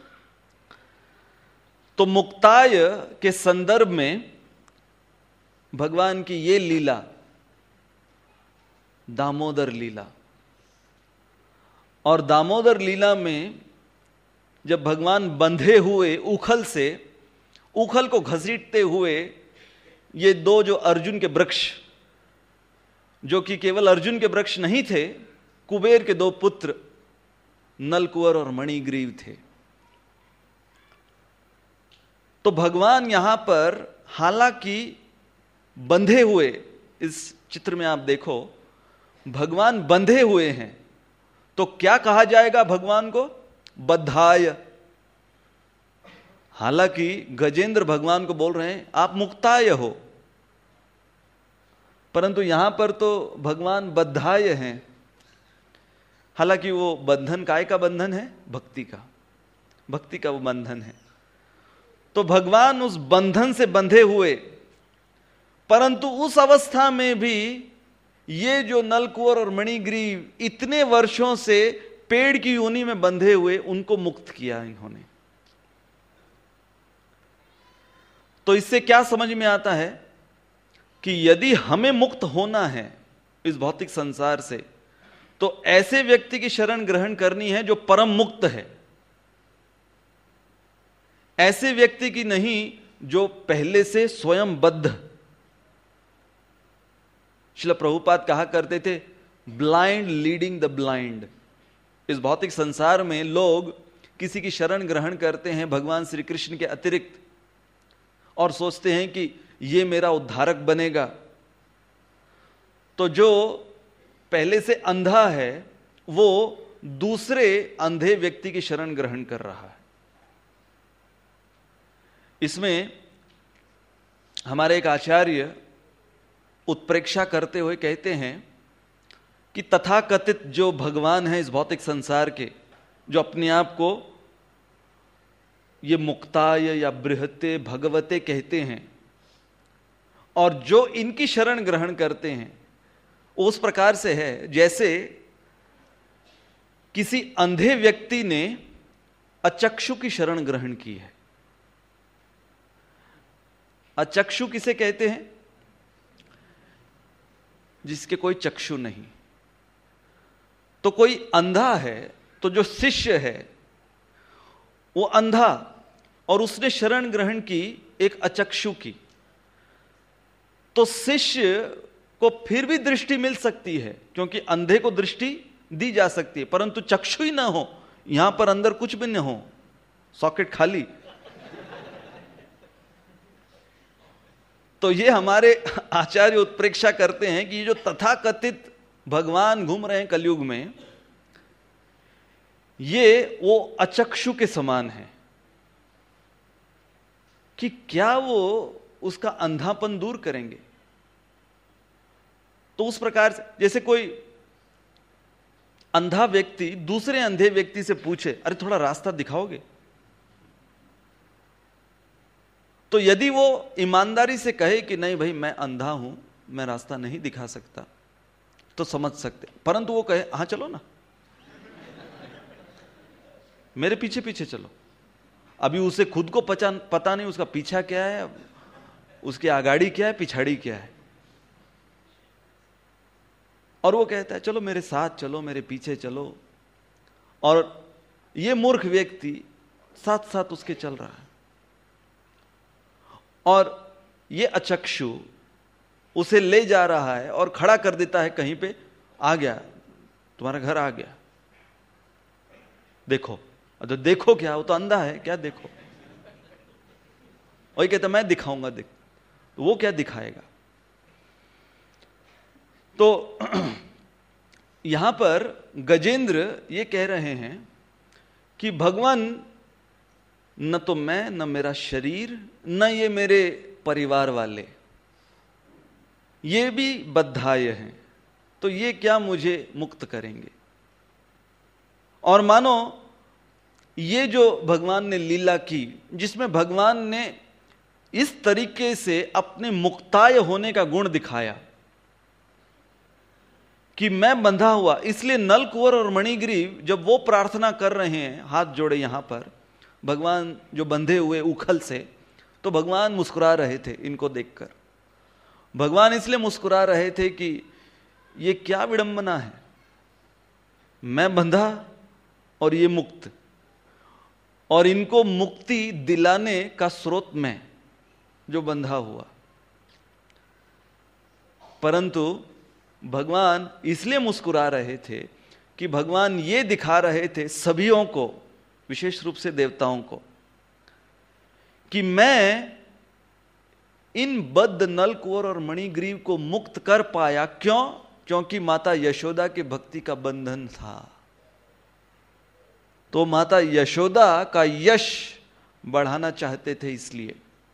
तो मुक्ताय के संदर्भ में भगवान की ये लीला दामोदर लीला, और दामोदर लीला में जब भगवान बंधे हुए उखल से, उखल को घसीटते हुए ये दो जो अर्जुन के वृक्ष, जो कि केवल अर्जुन के वृक्ष नहीं थे, कुबेर के दो पुत्र नलकुवर और मणिग्रीव थे। तो भगवान यहां पर हालांकि बंधे हुए, इस चित्र में आप देखो भगवान बंधे हुए हैं, तो क्या कहा जाएगा भगवान को? बद्धाय। हालांकि गजेंद्र भगवान को बोल रहे हैं आप मुक्ताय हो, परंतु यहां पर तो भगवान बद्धाय हैं। हालांकि वो बंधन काय का बंधन है? भक्ति का, भक्ति का वो बंधन है। तो भगवान उस बंधन से बंधे हुए, परंतु उस अवस्था में भी ये जो नलकुवर और मणिग्रीव इतने वर्षों से पेड़ की योनि में बंधे हुए, उनको मुक्त किया इन्होंने। तो इससे क्या समझ में आता है कि यदि हमें मुक्त होना है इस भौतिक संसार से, तो ऐसे व्यक्ति की शरण ग्रहण करनी है जो परम मुक्त है। ऐसे व्यक्ति की नहीं जो पहले से स्वयं बद्ध। श्रील प्रभुपाद कहा करते थे, ब्लाइंड लीडिंग द ब्लाइंड। इस भौतिक संसार में लोग किसी की शरण ग्रहण करते हैं भगवान श्री कृष्ण के अतिरिक्त, और सोचते हैं कि ये मेरा उद्धारक बनेगा। तो जो पहले से अंधा है वो दूसरे अंधे व्यक्ति की शरण ग्रहण कर रहा है। इसमें हमारे एक आचार्य उत्प्रेक्षा करते हुए कहते हैं कि तथाकथित जो भगवान है इस भौतिक संसार के, जो अपने आप को ये मुक्ताय या बृहते भगवते कहते हैं, और जो इनकी शरण ग्रहण करते हैं उस प्रकार से है जैसे किसी अंधे व्यक्ति ने अचक्षु की शरण ग्रहण की है। अचक्षु किसे कहते हैं? जिसके कोई चक्षु नहीं। तो कोई अंधा है, तो जो शिष्य है वो अंधा, और उसने शरण ग्रहण की एक अचक्षु की, तो शिष्य को फिर भी दृष्टि मिल सकती है, क्योंकि अंधे को दृष्टि दी जा सकती है, परंतु चक्षु ही ना हो, यहां पर अंदर कुछ भी न हो, सॉकेट खाली। तो ये हमारे आचार्य उत्प्रेक्षा करते हैं कि ये जो तथाकथित भगवान घूम रहे हैं कलयुग में, ये वो अचक्षु के समान है कि क्या वो उसका अंधापन दूर करेंगे। तो उस प्रकार से जैसे कोई अंधा व्यक्ति दूसरे अंधे व्यक्ति से पूछे, अरे थोड़ा रास्ता दिखाओगे, तो यदि वो ईमानदारी से कहे कि नहीं भाई मैं अंधा हूं, मैं रास्ता नहीं दिखा सकता, तो समझ सकते। परंतु वो कहे हां चलो ना, मेरे पीछे पीछे चलो, अभी उसे खुद को पचा पता नहीं उसका पीछा क्या है, उसकी आगाड़ी क्या है, पिछाड़ी क्या है, और वो कहता है चलो मेरे साथ चलो, मेरे पीछे चलो, और ये मूर्ख व्यक्ति साथ साथ उसके चल रहा है, और ये अचक्षु उसे ले जा रहा है और खड़ा कर देता है कहीं पे, आ गया तुम्हारा घर आ गया, देखो। तो देखो क्या, वो तो अंधा है, क्या देखो? वही कहता मैं दिखाऊंगा, देख। तो वो क्या दिखाएगा? तो यहां पर गजेंद्र ये कह रहे हैं कि भगवान न तो मैं, न मेरा शरीर, न ये मेरे परिवार वाले, ये भी बद्धाय हैं, तो ये क्या मुझे मुक्त करेंगे? और मानो ये जो भगवान ने लीला की, जिसमें भगवान ने इस तरीके से अपने मुक्ताय होने का गुण दिखाया कि मैं बंधा हुआ, इसलिए नल कुंवर और मणिग्रीव जब वो प्रार्थना कर रहे हैं हाथ जोड़े यहां पर, भगवान जो बंधे हुए उखल से, तो भगवान मुस्कुरा रहे थे इनको देखकर। भगवान इसलिए मुस्कुरा रहे थे कि ये क्या विडंबना है, मैं बंधा और ये मुक्त, और इनको मुक्ति दिलाने का स्रोत मैं जो बंधा हुआ। परंतु भगवान इसलिए मुस्कुरा रहे थे कि भगवान ये दिखा रहे थे सभीयों को, विशेष रूप से देवताओं को, कि मैं इन बद्ध नल कुंवर और मणिग्रीव को मुक्त कर पाया। क्यों? क्योंकि माता यशोदा के भक्ति का बंधन था। तो माता यशोदा का यश बढ़ाना चाहते थे, इसलिए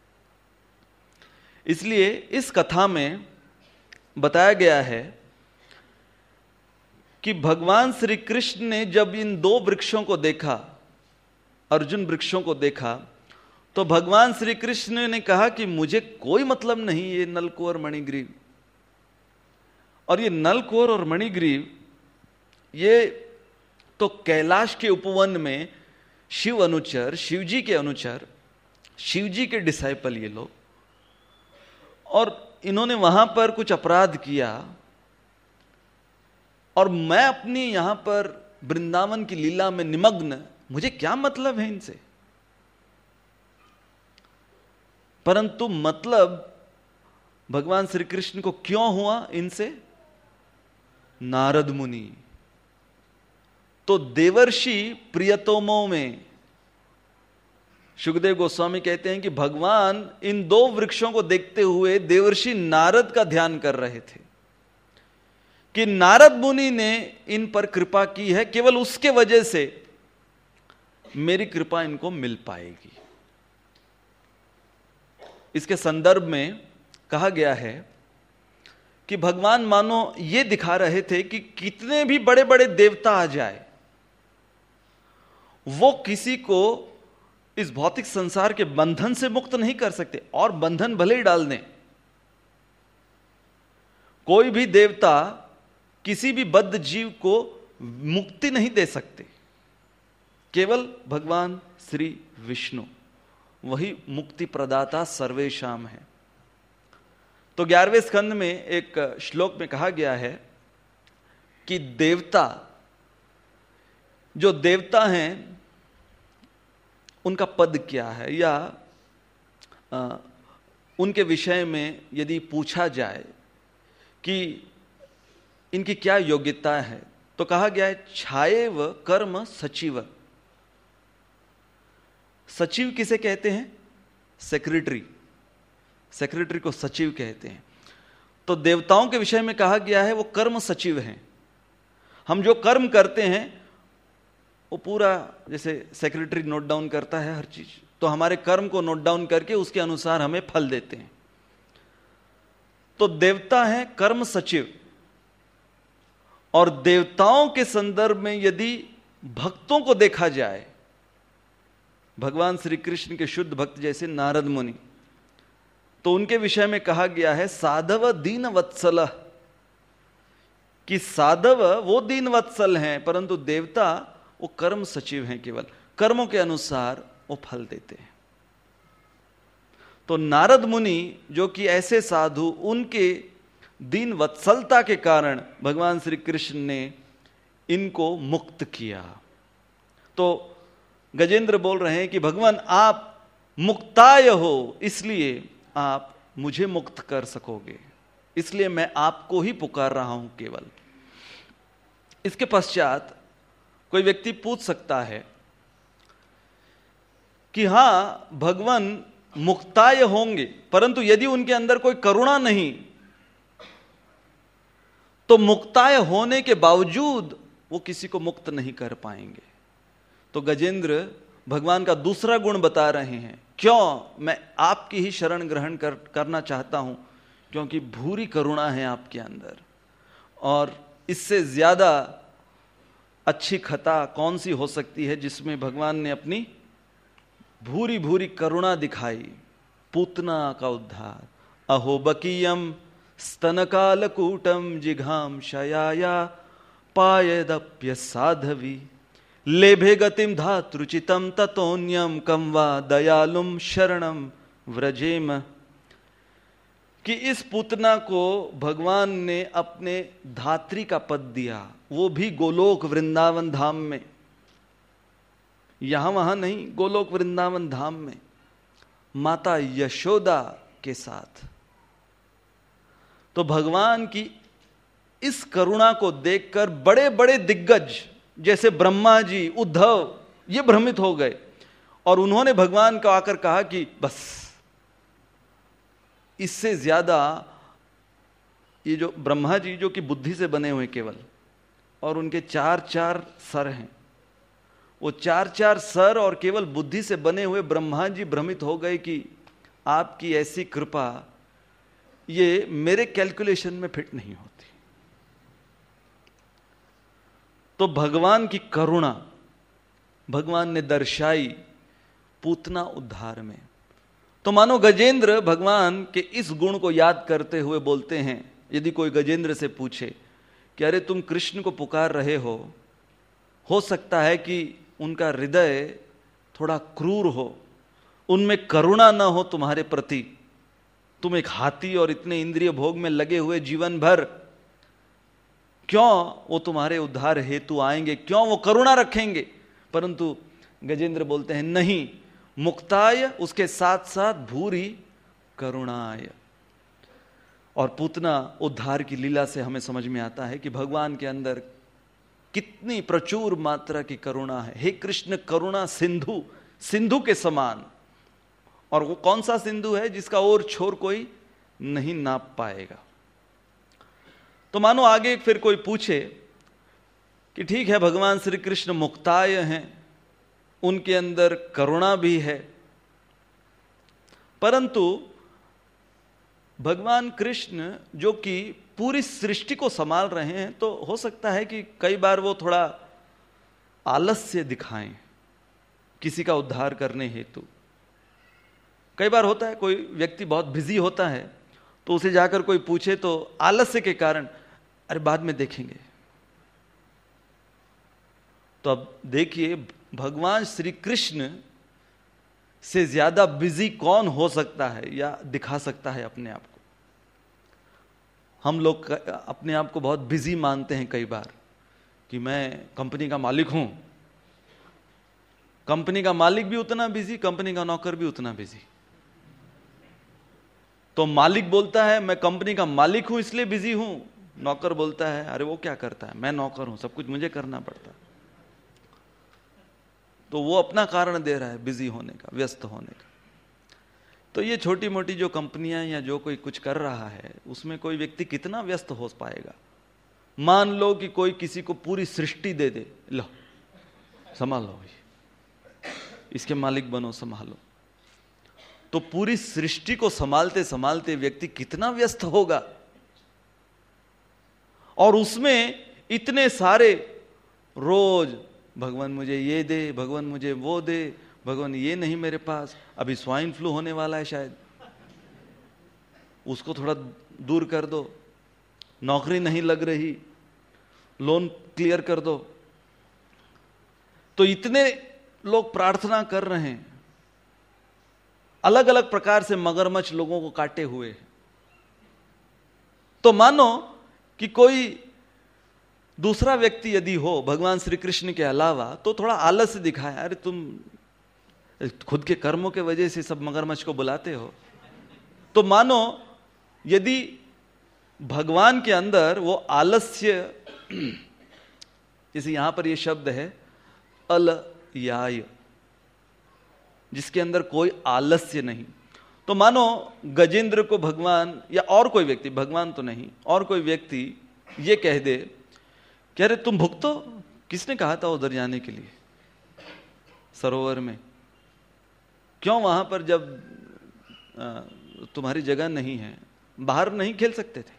इसलिए इस कथा में बताया गया है कि भगवान श्री कृष्ण ने जब इन दो वृक्षों को देखा, अर्जुन वृक्षों को देखा, तो भगवान श्री कृष्ण ने कहा कि मुझे कोई मतलब नहीं ये नलकुंवर मणिग्रीव। और ये नलकुंवर और मणिग्रीव ये तो कैलाश के उपवन में शिव अनुचर, शिव जी के अनुचर, शिव जी के डिसाइपल ये लोग, और इन्होंने वहां पर कुछ अपराध किया, और मैं अपनी यहां पर वृंदावन की लीला में निमग्न, मुझे क्या मतलब है इनसे? परंतु मतलब भगवान श्री कृष्ण को क्यों हुआ इनसे? नारद मुनि। तो देवर्षि प्रियतमों में शुकदेव गोस्वामी कहते हैं कि भगवान इन दो वृक्षों को देखते हुए देवर्षि नारद का ध्यान कर रहे थे कि नारद मुनि ने इन पर कृपा की है, केवल उसके वजह से मेरी कृपा इनको मिल पाएगी। इसके संदर्भ में कहा गया है कि भगवान मानो ये दिखा रहे थे कि कितने भी बड़े बड़े देवता आ जाए, वो किसी को इस भौतिक संसार के बंधन से मुक्त नहीं कर सकते, और बंधन भले ही डाल दें। कोई भी देवता किसी भी बद्ध जीव को मुक्ति नहीं दे सकते, केवल भगवान श्री विष्णु, वही मुक्ति प्रदाता सर्वेशाम है। तो ग्यारहवें स्कंद में एक श्लोक में कहा गया है कि देवता, जो देवता हैं उनका पद क्या है, या आ, उनके विषय में यदि पूछा जाए कि इनकी क्या योग्यता है, तो कहा गया है छायेव कर्म सचिव। सचिव किसे कहते हैं? सेक्रेटरी। सेक्रेटरी को सचिव कहते हैं। तो देवताओं के विषय में कहा गया है वो कर्म सचिव हैं। हम जो कर्म करते हैं वो पूरा, जैसे सेक्रेटरी नोट डाउन करता है हर चीज, तो हमारे कर्म को नोट डाउन करके उसके अनुसार हमें फल देते हैं। तो देवता है कर्म सचिव। और देवताओं के संदर्भ में यदि भक्तों को देखा जाए, भगवान श्री कृष्ण के शुद्ध भक्त जैसे नारद मुनि, तो उनके विषय में कहा गया है साधव दीन वत्सल, कि साधव वो दीन वत्सल हैं, परंतु देवता वो कर्म सचिव हैं, केवल कर्मों के अनुसार वो फल देते हैं। तो नारद मुनि जो कि ऐसे साधु, उनके दीन वत्सलता के कारण भगवान श्री कृष्ण ने इनको मुक्त किया। तो गजेंद्र बोल रहे हैं कि भगवान आप मुक्ताय हो, इसलिए आप मुझे मुक्त कर सकोगे, इसलिए मैं आपको ही पुकार रहा हूं केवल। इसके पश्चात कोई व्यक्ति पूछ सकता है कि हां भगवान मुक्ताय होंगे, परंतु यदि उनके अंदर कोई करुणा नहीं, तो मुक्ताय होने के बावजूद वो किसी को मुक्त नहीं कर पाएंगे। तो गजेंद्र भगवान का दूसरा गुण बता रहे हैं। क्यों मैं आपकी ही शरण ग्रहण कर, करना चाहता हूं? क्योंकि भूरी करुणा है आपके अंदर, और इससे ज्यादा अच्छी खता कौन सी हो सकती है जिसमें भगवान ने अपनी भूरी भूरी करुणा दिखाई। पूतना का उद्धार, अहो बकीयम स्तनकालकूटम जिघाम शयाया पायदप्य साधवी लेभे गतिम धातृचितम ततोन्यम कम वा दयालुम शरणम व्रजेम। कि इस पूतना को भगवान ने अपने धात्री का पद दिया, वो भी गोलोक वृंदावन धाम में, यहां वहां नहीं, गोलोक वृंदावन धाम में माता यशोदा के साथ। तो भगवान की इस करुणा को देखकर बड़े बड़े दिग्गज जैसे ब्रह्मा जी, उद्धव, ये भ्रमित हो गए, और उन्होंने भगवान को आकर कहा कि बस इससे ज्यादा, ये जो ब्रह्मा जी जो कि बुद्धि से बने हुए केवल, और उनके चार चार सर हैं, वो चार चार सर और केवल बुद्धि से बने हुए ब्रह्मा जी भ्रमित हो गए कि आपकी ऐसी कृपा ये मेरे कैलकुलेशन में फिट नहीं होती। तो भगवान की करुणा भगवान ने दर्शाई पूतना उद्धार में। तो मानो गजेंद्र भगवान के इस गुण को याद करते हुए बोलते हैं, यदि कोई गजेंद्र से पूछे कि अरे तुम कृष्ण को पुकार रहे हो हो सकता है कि उनका हृदय थोड़ा क्रूर हो, उनमें करुणा ना हो तुम्हारे प्रति, तुम एक हाथी और इतने इंद्रिय भोग में लगे हुए जीवन भर, क्यों वो तुम्हारे उद्धार हेतु आएंगे, क्यों वो करुणा रखेंगे? परंतु गजेंद्र बोलते हैं नहीं, मुक्ताय उसके साथ साथ भूरी करुणाय। और पूतना उद्धार की लीला से हमें समझ में आता है कि भगवान के अंदर कितनी प्रचुर मात्रा की करुणा है। हे कृष्ण करुणा सिंधु, सिंधु के समान। और वो कौन सा सिंधु है जिसका और छोर कोई नहीं नाप पाएगा। तो मानो आगे फिर कोई पूछे कि ठीक है, भगवान श्री कृष्ण मुक्ताय हैं, उनके अंदर करुणा भी है, परंतु भगवान कृष्ण जो कि पूरी सृष्टि को संभाल रहे हैं, तो हो सकता है कि कई बार वो थोड़ा आलस्य दिखाएं किसी का उद्धार करने हेतु। कई बार होता है कोई व्यक्ति बहुत बिजी होता है, तो उसे जाकर कोई पूछे तो आलस्य के कारण अरे बाद में देखेंगे। तो अब देखिए, भगवान श्री कृष्ण से ज्यादा बिजी कौन हो सकता है या दिखा सकता है अपने आप को। हम लोग अपने आप को बहुत बिजी मानते हैं कई बार कि मैं कंपनी का मालिक हूं। कंपनी का मालिक भी उतना बिजी, कंपनी का नौकर भी उतना बिजी। तो मालिक बोलता है मैं कंपनी का मालिक हूं इसलिए बिजी हूं, नौकर बोलता है अरे वो क्या करता है, मैं नौकर हूं, सब कुछ मुझे करना पड़ता है। तो वो अपना कारण दे रहा है बिजी होने का, व्यस्त होने का। तो ये छोटी मोटी जो कंपनियां या जो कोई कुछ कर रहा है, उसमें कोई व्यक्ति कितना व्यस्त हो पाएगा। मान लो कि कोई किसी को पूरी सृष्टि दे दे, लो संभालो, इसके मालिक बनो, संभालो। तो पूरी सृष्टि को संभालते संभालते व्यक्ति कितना व्यस्त होगा। और उसमें इतने सारे रोज भगवान मुझे ये दे, भगवान मुझे वो दे, भगवान ये नहीं मेरे पास, अभी स्वाइन फ्लू होने वाला है शायद, उसको थोड़ा दूर कर दो, नौकरी नहीं लग रही, लोन क्लियर कर दो। तो इतने लोग प्रार्थना कर रहे हैं, अलग अलग प्रकार से मगरमच्छ लोगों को काटे हुए हैं। तो मानो कि कोई दूसरा व्यक्ति यदि हो भगवान श्री कृष्ण के अलावा, तो थोड़ा आलस्य दिखाए, अरे तुम खुद के कर्मों के वजह से सब मगरमच्छ को बुलाते हो। तो मानो यदि भगवान के अंदर वो आलस्य, जैसे यहां पर ये शब्द है अलयाय, जिसके अंदर कोई आलस्य नहीं, तो मानो गजेंद्र को भगवान या और कोई व्यक्ति, भगवान तो नहीं, और कोई व्यक्ति ये कह दे कि अरे तुम भुगतो, किसने कहा था उधर जाने के लिए सरोवर में, क्यों वहां पर जब आ, तुम्हारी जगह नहीं है, बाहर नहीं खेल सकते थे।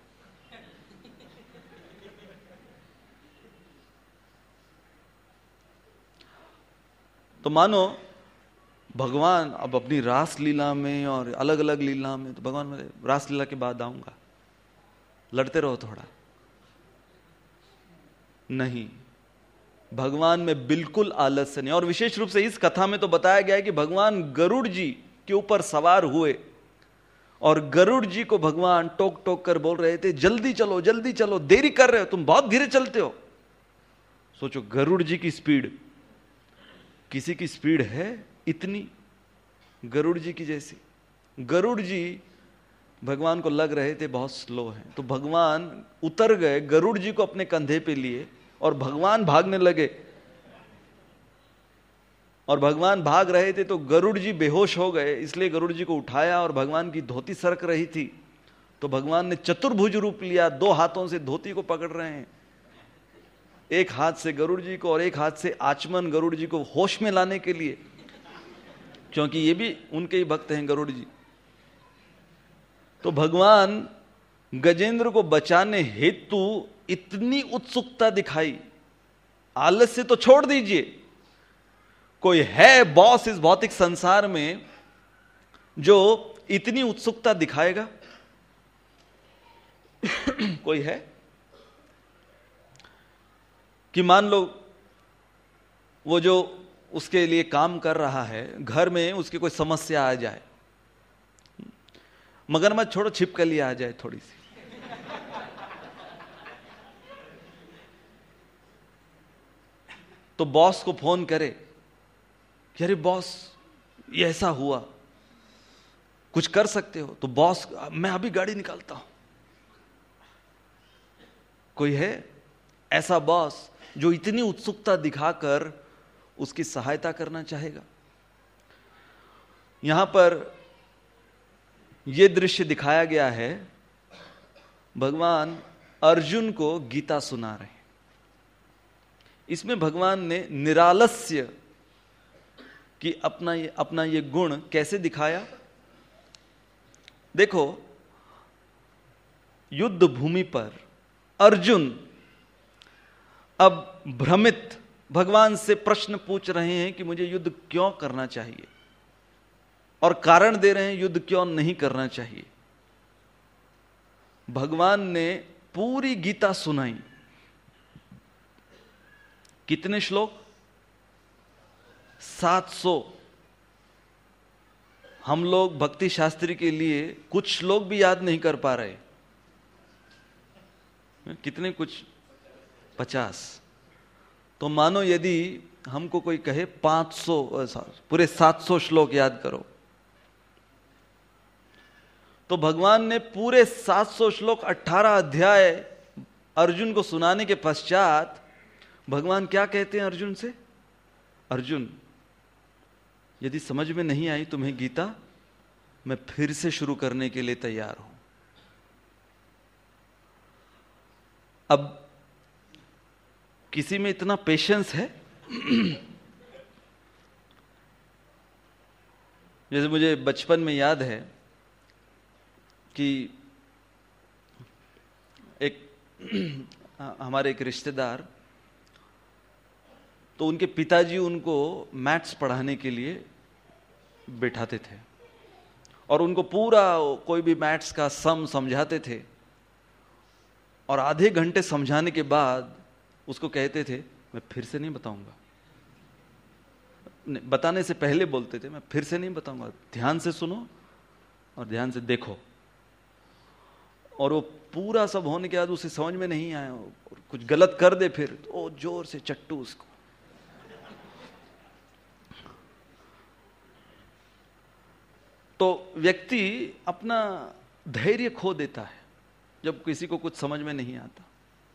तो मानो भगवान अब अपनी रास लीला में और अलग अलग लीला में, तो भगवान मेरे रास लीला के बाद आऊंगा, लड़ते रहो थोड़ा। नहीं, भगवान में बिल्कुल आलस्य नहीं। और विशेष रूप से इस कथा में तो बताया गया है कि भगवान गरुड़ जी के ऊपर सवार हुए और गरुड़ जी को भगवान टोक टोक कर बोल रहे थे जल्दी चलो जल्दी चलो, देरी कर रहे हो, तुम बहुत धीरे चलते हो। सोचो गरुड़ जी की स्पीड, किसी की स्पीड है इतनी गरुड़ जी की जैसी? गरुड़ जी भगवान को लग रहे थे बहुत स्लो हैं, तो भगवान उतर गए, गरुड़ जी को अपने कंधे पे लिए और भगवान भागने लगे। और भगवान भाग रहे थे तो गरुड़ जी बेहोश हो गए, इसलिए गरुड़ जी को उठाया और भगवान की धोती सरक रही थी, तो भगवान ने चतुर्भुज रूप लिया, दो हाथों से धोती को पकड़ रहे हैं, एक हाथ से गरुड़ जी को और एक हाथ से आचमन गरुड़ जी को होश में लाने के लिए, क्योंकि ये भी उनके ही भक्त हैं गरुड़ जी। तो भगवान गजेंद्र को बचाने हेतु इतनी उत्सुकता दिखाई, आलस्य तो छोड़ दीजिए, कोई है बॉस इस भौतिक संसार में जो इतनी उत्सुकता दिखाएगा? कोई है? कि मान लो वो जो उसके लिए काम कर रहा है, घर में उसकी कोई समस्या आ जाए, मगरमच्छ छोड़ो छिपकली आ जाए थोड़ी सी, तो बॉस को फोन करे कि अरे बॉस ये ऐसा हुआ, कुछ कर सकते हो तो बॉस, मैं अभी गाड़ी निकालता हूं। कोई है ऐसा बॉस जो इतनी उत्सुकता दिखाकर उसकी सहायता करना चाहेगा? यहां पर यह दृश्य दिखाया गया है, भगवान अर्जुन को गीता सुना रहे हैं। इसमें भगवान ने निरालस्य कि अपना ये अपना ये गुण कैसे दिखाया? देखो, युद्ध भूमि पर अर्जुन अब भ्रमित भगवान से प्रश्न पूछ रहे हैं कि मुझे युद्ध क्यों करना चाहिए, और कारण दे रहे हैं युद्ध क्यों नहीं करना चाहिए। भगवान ने पूरी गीता सुनाई। कितने श्लोक? सात सौ। हम लोग भक्ति शास्त्री के लिए कुछ श्लोक भी याद नहीं कर पा रहे। कितने? कुछ पचास। तो मानो यदि हमको कोई कहे पांच सौ, पूरे सात सौ श्लोक याद करो, तो भगवान ने पूरे सात सौ श्लोक अठारह अध्याय अर्जुन को सुनाने के पश्चात भगवान क्या कहते हैं अर्जुन से? अर्जुन, यदि समझ में नहीं आई तुम्हें गीता, मैं फिर से शुरू करने के लिए तैयार हूं। अब किसी में इतना पेशेंस है? जैसे मुझे बचपन में याद है कि एक हमारे एक रिश्तेदार, तो उनके पिताजी उनको मैथ्स पढ़ाने के लिए बैठाते थे और उनको पूरा कोई भी मैथ्स का सम समझाते थे, और आधे घंटे समझाने के बाद उसको कहते थे मैं फिर से नहीं बताऊंगा। बताने से पहले बोलते थे मैं फिर से नहीं बताऊंगा, ध्यान से सुनो और ध्यान से देखो। और वो पूरा सब होने के बाद उसे समझ में नहीं आया और कुछ गलत कर दे फिर तो जोर से चट्टू उसको। तो व्यक्ति अपना धैर्य खो देता है जब किसी को कुछ समझ में नहीं आता।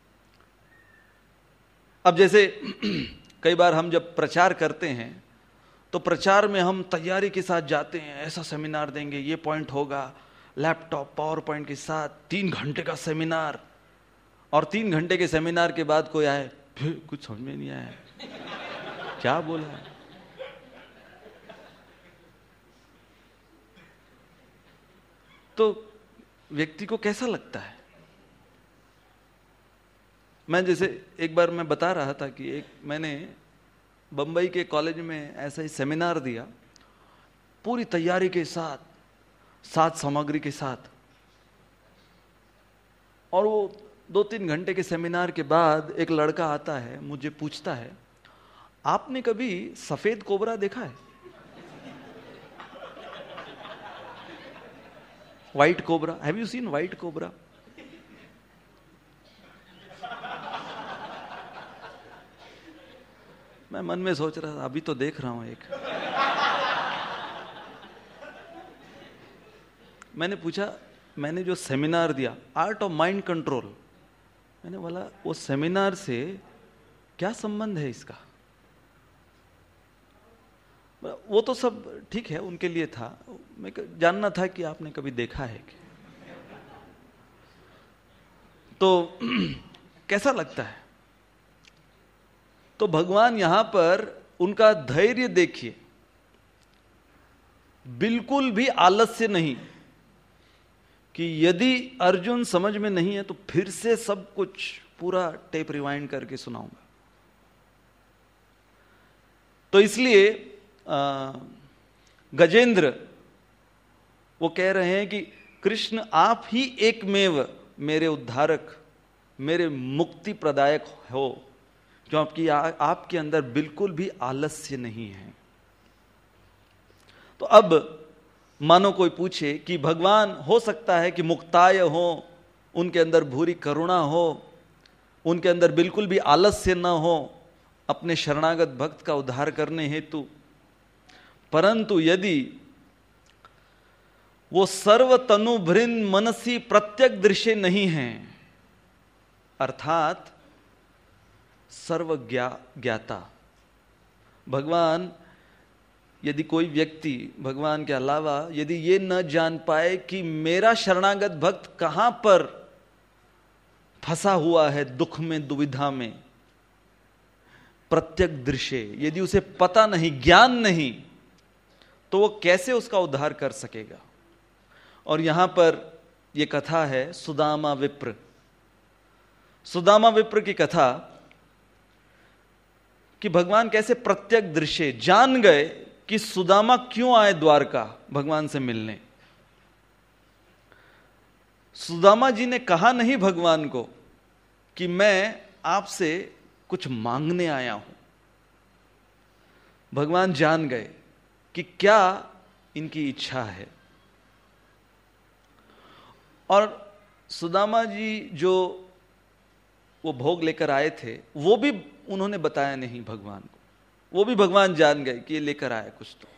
अब जैसे कई बार हम जब प्रचार करते हैं तो प्रचार में हम तैयारी के साथ जाते हैं, ऐसा सेमिनार देंगे, ये पॉइंट होगा, लैपटॉप पावर पॉइंट के साथ तीन घंटे का सेमिनार, और तीन घंटे के सेमिनार के बाद कोई आए फिर कुछ समझ में नहीं आया क्या बोला है। तो व्यक्ति को कैसा लगता है? मैं जैसे एक बार मैं बता रहा था कि एक मैंने बंबई के कॉलेज में ऐसा ही सेमिनार दिया, पूरी तैयारी के साथ, साथ सामग्री के साथ, और वो दो तीन घंटे के सेमिनार के बाद एक लड़का आता है, मुझे पूछता है आपने कभी सफेद कोबरा देखा है? White cobra, have you seen white cobra? मैं मन में सोच रहा था अभी तो देख रहा हूं एक। मैंने पूछा, मैंने जो सेमिनार दिया आर्ट ऑफ माइंड कंट्रोल, मैंने बोला वो सेमिनार से क्या संबंध है इसका? वो तो सब ठीक है उनके लिए था, मैं जानना था कि आपने कभी देखा है कि? तो कैसा लगता है? तो भगवान यहां पर उनका धैर्य देखिए, बिल्कुल भी आलस्य नहीं कि यदि अर्जुन समझ में नहीं है तो फिर से सब कुछ पूरा टेप रिवाइंड करके सुनाऊंगा। तो इसलिए गजेंद्र वो कह रहे हैं कि कृष्ण आप ही एकमेव मेरे उद्धारक, मेरे मुक्ति प्रदायक हो, क्योंकि आपके अंदर बिल्कुल भी आलस्य नहीं है। तो अब मानो कोई पूछे कि भगवान हो सकता है कि मुक्ताय हो, उनके अंदर भूरी करुणा हो, उनके अंदर बिल्कुल भी आलस्य न हो अपने शरणागत भक्त का उद्धार करने हेतु, परंतु यदि वो सर्व तनु भृन मनसी प्रत्यक दृश्य नहीं है, अर्थात सर्व ज्ञा ज्ञाता। भगवान, यदि कोई व्यक्ति भगवान के अलावा यदि ये न जान पाए कि मेरा शरणागत भक्त कहां पर फंसा हुआ है, दुख में, दुविधा में, प्रत्यक दृश्य, यदि उसे पता नहीं, ज्ञान नहीं, तो वो कैसे उसका उद्धार कर सकेगा। और यहां पर यह कथा है सुदामा विप्र। सुदामा विप्र की कथा कि भगवान कैसे प्रत्यक दृश्य जान गए कि सुदामा क्यों आए द्वारका भगवान से मिलने। सुदामा जी ने कहा नहीं भगवान को कि मैं आपसे कुछ मांगने आया हूं। भगवान जान गए कि क्या इनकी इच्छा है। और सुदामा जी जो वो भोग लेकर आए थे वो भी उन्होंने बताया नहीं भगवान को, वो भी भगवान जान गए कि ये लेकर आया कुछ। तो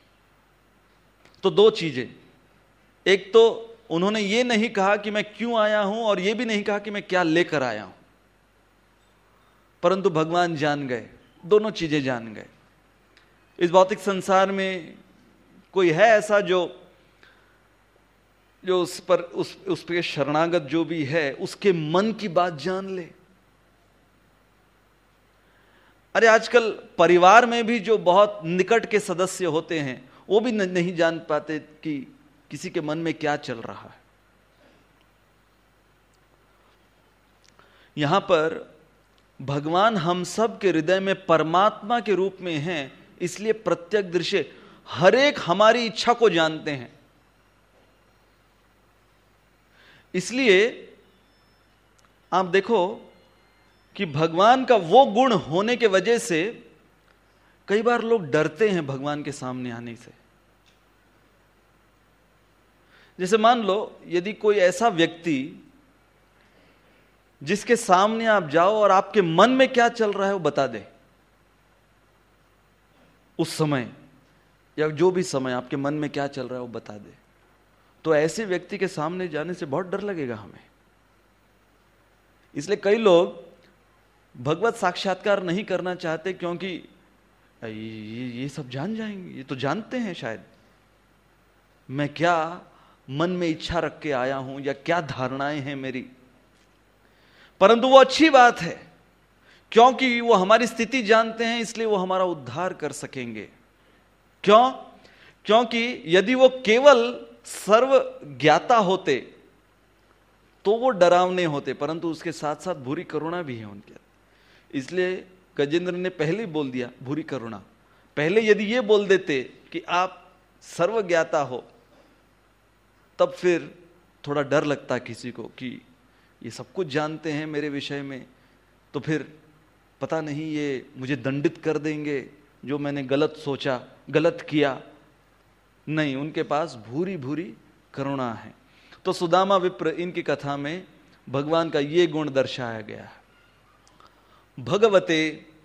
तो दो चीजें, एक तो उन्होंने ये नहीं कहा कि मैं क्यों आया हूं, और ये भी नहीं कहा कि मैं क्या लेकर आया हूं, परंतु भगवान जान गए, दोनों चीजें जान गए। इस भौतिक संसार में कोई है ऐसा जो जो उस पर उस उस पर शरणागत जो भी है उसके मन की बात जान ले। अरे आजकल परिवार में भी जो बहुत निकट के सदस्य होते हैं वो भी नहीं जान पाते कि किसी के मन में क्या चल रहा है। यहां पर भगवान हम सब के हृदय में परमात्मा के रूप में हैं, इसलिए प्रत्यक दृश्य हर एक हमारी इच्छा को जानते हैं। इसलिए आप देखो कि भगवान का वो गुण होने के वजह से कई बार लोग डरते हैं भगवान के सामने आने से। जैसे मान लो यदि कोई ऐसा व्यक्ति जिसके सामने आप जाओ और आपके मन में क्या चल रहा है वो बता दे, उस समय या जो भी समय आपके मन में क्या चल रहा है वो बता दे, तो ऐसे व्यक्ति के सामने जाने से बहुत डर लगेगा हमें। इसलिए कई लोग भगवत साक्षात्कार नहीं करना चाहते, क्योंकि ये, ये, ये सब जान जाएंगे, ये तो जानते हैं शायद मैं क्या मन में इच्छा रख के आया हूं या क्या धारणाएं हैं मेरी। परंतु वो अच्छी बात है, क्योंकि वो हमारी स्थिति जानते हैं, इसलिए वो हमारा उद्धार कर सकेंगे। क्यों? क्योंकि यदि वो केवल सर्व ज्ञाता होते तो वो डरावने होते, परंतु उसके साथ साथ भूरी करुणा भी है उनके। इसलिए गजेंद्र ने पहले बोल दिया भूरी करुणा। पहले यदि ये बोल देते कि आप सर्व ज्ञाता हो, तब फिर थोड़ा डर लगता किसी को कि ये सब कुछ जानते हैं मेरे विषय में, तो फिर पता नहीं ये मुझे दंडित कर देंगे जो मैंने गलत सोचा, गलत किया। नहीं, उनके पास भूरी भूरी करुणा है। तो सुदामा विप्र इनकी कथा में भगवान का ये गुण दर्शाया गया है। भगवते,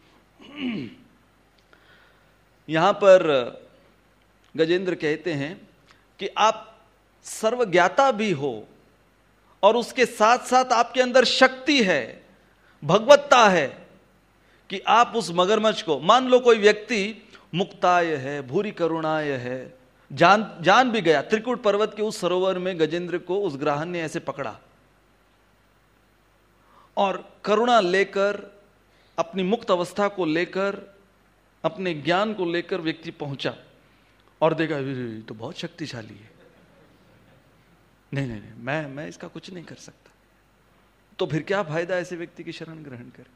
यहां पर गजेंद्र कहते हैं कि आप सर्वज्ञाता भी हो और उसके साथ साथ आपके अंदर शक्ति है, भगवत्ता है, कि आप उस मगरमच्छ को, मान लो कोई व्यक्ति मुक्ताय है, भूरी करुणाय है, जान जान भी गया। त्रिकुट पर्वत के उस सरोवर में गजेंद्र को उस ग्राहन ने ऐसे पकड़ा और करुणा लेकर, अपनी मुक्त अवस्था को लेकर, अपने ज्ञान को लेकर व्यक्ति पहुंचा और देखा तो बहुत शक्तिशाली है, नहीं नहीं नहीं मैं मैं इसका कुछ नहीं कर सकता। तो फिर क्या फायदा ऐसे व्यक्ति की शरण ग्रहण करके।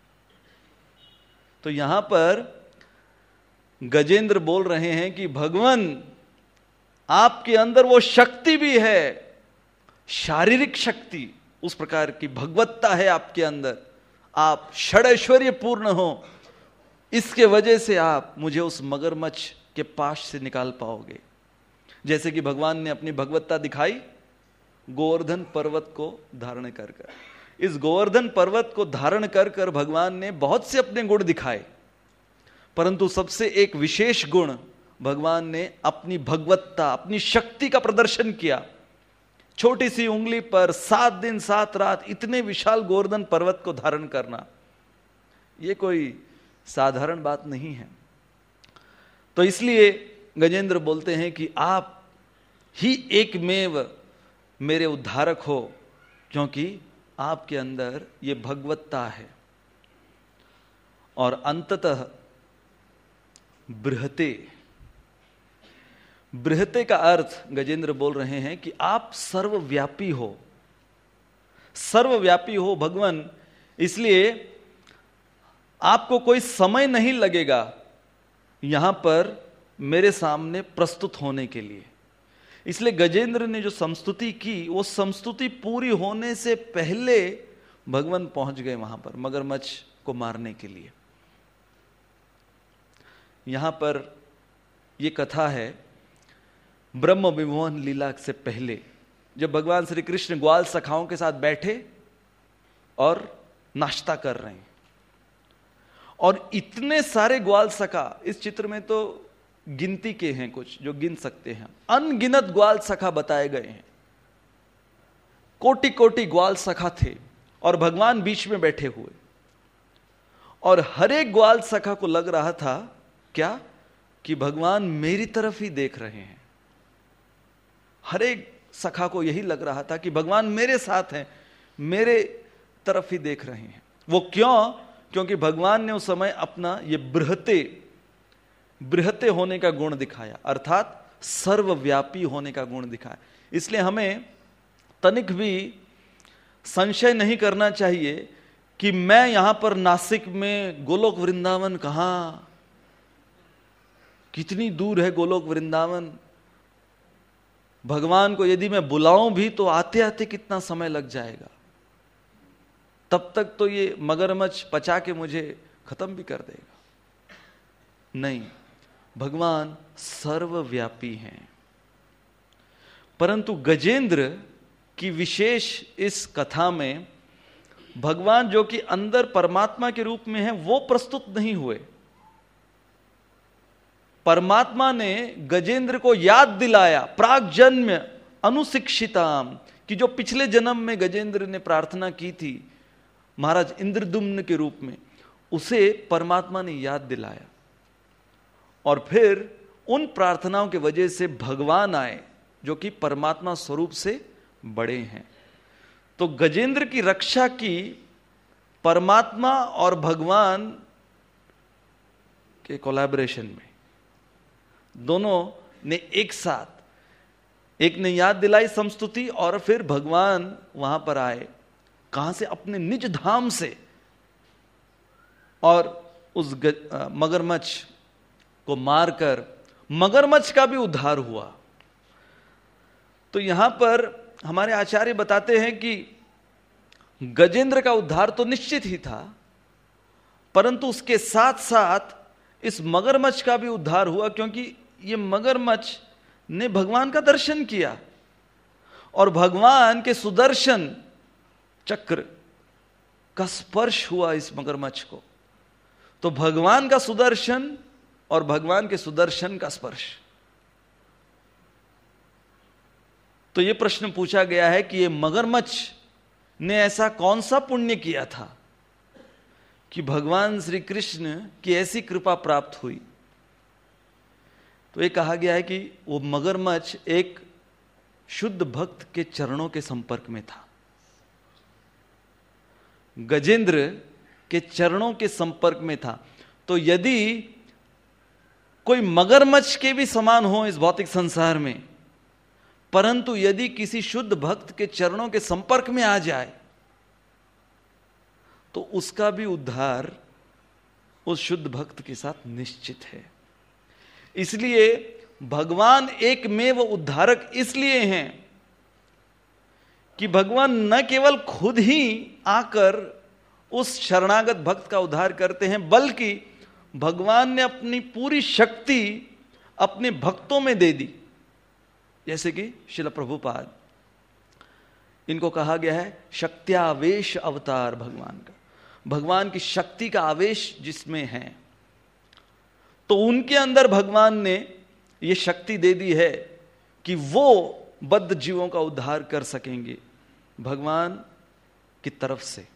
तो यहां पर गजेंद्र बोल रहे हैं कि भगवान आपके अंदर वो शक्ति भी है, शारीरिक शक्ति, उस प्रकार की भगवत्ता है आपके अंदर, आप षडैश्वर्य पूर्ण हो, इसके वजह से आप मुझे उस मगरमच्छ के पाश से निकाल पाओगे। जैसे कि भगवान ने अपनी भगवत्ता दिखाई गोवर्धन पर्वत को धारण कर कर। इस गोवर्धन पर्वत को धारण कर कर भगवान ने बहुत से अपने गुण दिखाए, परंतु सबसे एक विशेष गुण भगवान ने अपनी भगवत्ता, अपनी शक्ति का प्रदर्शन किया। छोटी सी उंगली पर सात दिन सात रात इतने विशाल गोवर्धन पर्वत को धारण करना, यह कोई साधारण बात नहीं है। तो इसलिए गजेंद्र बोलते हैं कि आप ही एकमेव मेरे उद्धारक हो, क्योंकि आपके अंदर ये भगवत्ता है। और अंततः बृहते, बृहते का अर्थ गजेंद्र बोल रहे हैं कि आप सर्वव्यापी हो, सर्वव्यापी हो भगवान। इसलिए आपको कोई समय नहीं लगेगा यहां पर मेरे सामने प्रस्तुत होने के लिए। इसलिए गजेंद्र ने जो समस्तुति की, वो समस्तुति पूरी होने से पहले भगवान पहुंच गए वहां पर मगरमच्छ को मारने के लिए। यहां पर यह कथा है ब्रह्म विमोहन लीला से पहले, जब भगवान श्री कृष्ण ग्वाल सखाओं के साथ बैठे और नाश्ता कर रहे हैं, और इतने सारे ग्वाल सखा, इस चित्र में तो गिनती के हैं कुछ जो गिन सकते हैं, अनगिनत ग्वाल सखा बताए गए हैं। कोटि कोटि ग्वाल सखा थे और भगवान बीच में बैठे हुए, और हर एक ग्वाल सखा को लग रहा था क्या कि भगवान मेरी तरफ ही देख रहे हैं। हर एक सखा को यही लग रहा था कि भगवान मेरे साथ हैं, मेरे तरफ ही देख रहे हैं। वो क्यों? क्योंकि भगवान ने उस समय अपना ये बृहते बृहते होने का गुण दिखाया, अर्थात सर्वव्यापी होने का गुण दिखाया। इसलिए हमें तनिक भी संशय नहीं करना चाहिए कि मैं यहां पर नासिक में गोलोक वृंदावन कहां, कितनी दूर है गोलोक वृंदावन, भगवान को यदि मैं बुलाऊं भी तो आते आते कितना समय लग जाएगा, तब तक तो ये मगरमच्छ पचा के मुझे खत्म भी कर देगा। नहीं, भगवान सर्वव्यापी हैं। परंतु गजेंद्र की विशेष इस कथा में भगवान जो कि अंदर परमात्मा के रूप में है वो प्रस्तुत नहीं हुए। परमात्मा ने गजेंद्र को याद दिलाया प्राग जन्म अनुशिक्षिताम, कि जो पिछले जन्म में गजेंद्र ने प्रार्थना की थी महाराज इंद्रदुम्न के रूप में, उसे परमात्मा ने याद दिलाया, और फिर उन प्रार्थनाओं की वजह से भगवान आए जो कि परमात्मा स्वरूप से बड़े हैं। तो गजेंद्र की रक्षा की परमात्मा और भगवान के कोलैबोरेशन में, दोनों ने एक साथ, एक ने याद दिलाई समस्तुति और फिर भगवान वहां पर आए, कहां से? अपने निज धाम से, और उस मगरमच्छ को मारकर मगरमच्छ का भी उद्धार हुआ। तो यहां पर हमारे आचार्य बताते हैं कि गजेंद्र का उद्धार तो निश्चित ही था, परंतु उसके साथ साथ इस मगरमच्छ का भी उद्धार हुआ, क्योंकि ये मगरमच्छ ने भगवान का दर्शन किया और भगवान के सुदर्शन चक्र का स्पर्श हुआ इस मगरमच्छ को। तो भगवान का सुदर्शन और भगवान के सुदर्शन का स्पर्श। तो यह प्रश्न पूछा गया है कि यह मगरमच्छ ने ऐसा कौन सा पुण्य किया था कि भगवान श्री कृष्ण की ऐसी कृपा प्राप्त हुई। तो यह कहा गया है कि वो मगरमच्छ एक शुद्ध भक्त के चरणों के संपर्क में था, गजेंद्र के चरणों के संपर्क में था। तो यदि कोई मगरमच्छ के भी समान हो इस भौतिक संसार में, परंतु यदि किसी शुद्ध भक्त के चरणों के संपर्क में आ जाए तो उसका भी उद्धार उस शुद्ध भक्त के साथ निश्चित है। इसलिए भगवान एकमेव उद्धारक इसलिए हैं कि भगवान न केवल खुद ही आकर उस शरणागत भक्त का उद्धार करते हैं, बल्कि भगवान ने अपनी पूरी शक्ति अपने भक्तों में दे दी। जैसे कि श्रील प्रभुपाद, इनको कहा गया है शक्त्यावेश अवतार भगवान का, भगवान की शक्ति का आवेश जिसमें है। तो उनके अंदर भगवान ने ये शक्ति दे दी है कि वो बद्ध जीवों का उद्धार कर सकेंगे भगवान की तरफ से।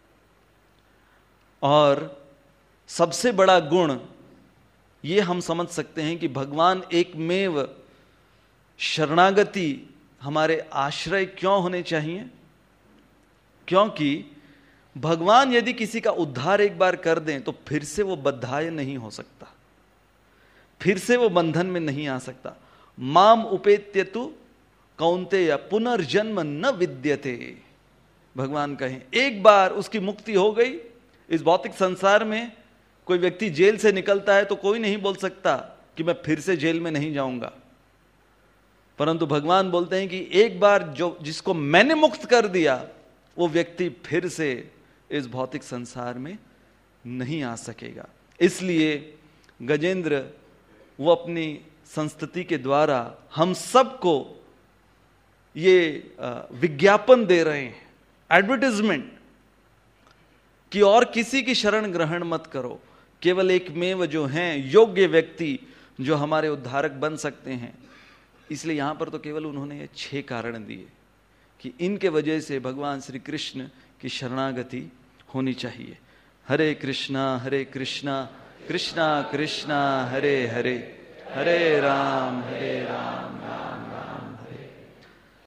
और सबसे बड़ा गुण ये हम समझ सकते हैं कि भगवान एकमेव शरणागति हमारे आश्रय क्यों होने चाहिए? क्योंकि भगवान यदि किसी का उद्धार एक बार कर दें तो फिर से वो बद्धाय नहीं हो सकता, फिर से वो बंधन में नहीं आ सकता। माम उपेत्यतु कौन्तेय पुनर्जन्म न विद्यते, भगवान कहें एक बार उसकी मुक्ति हो गई। इस भौतिक संसार में कोई व्यक्ति जेल से निकलता है तो कोई नहीं बोल सकता कि मैं फिर से जेल में नहीं जाऊंगा, परंतु भगवान बोलते हैं कि एक बार जो जिसको मैंने मुक्त कर दिया वो व्यक्ति फिर से इस भौतिक संसार में नहीं आ सकेगा। इसलिए गजेंद्र वो अपनी संस्तुति के द्वारा हम सबको ये विज्ञापन दे रहे हैं, एडवर्टाइजमेंट, कि और किसी की शरण ग्रहण मत करो, केवल एकमेव जो हैं योग्य व्यक्ति जो हमारे उद्धारक बन सकते हैं। इसलिए यहां पर तो केवल उन्होंने ये छह कारण दिए कि इनके वजह से भगवान श्री कृष्ण की शरणागति होनी चाहिए। हरे कृष्णा हरे कृष्णा कृष्णा कृष्णा हरे हरे, हरे राम हरे राम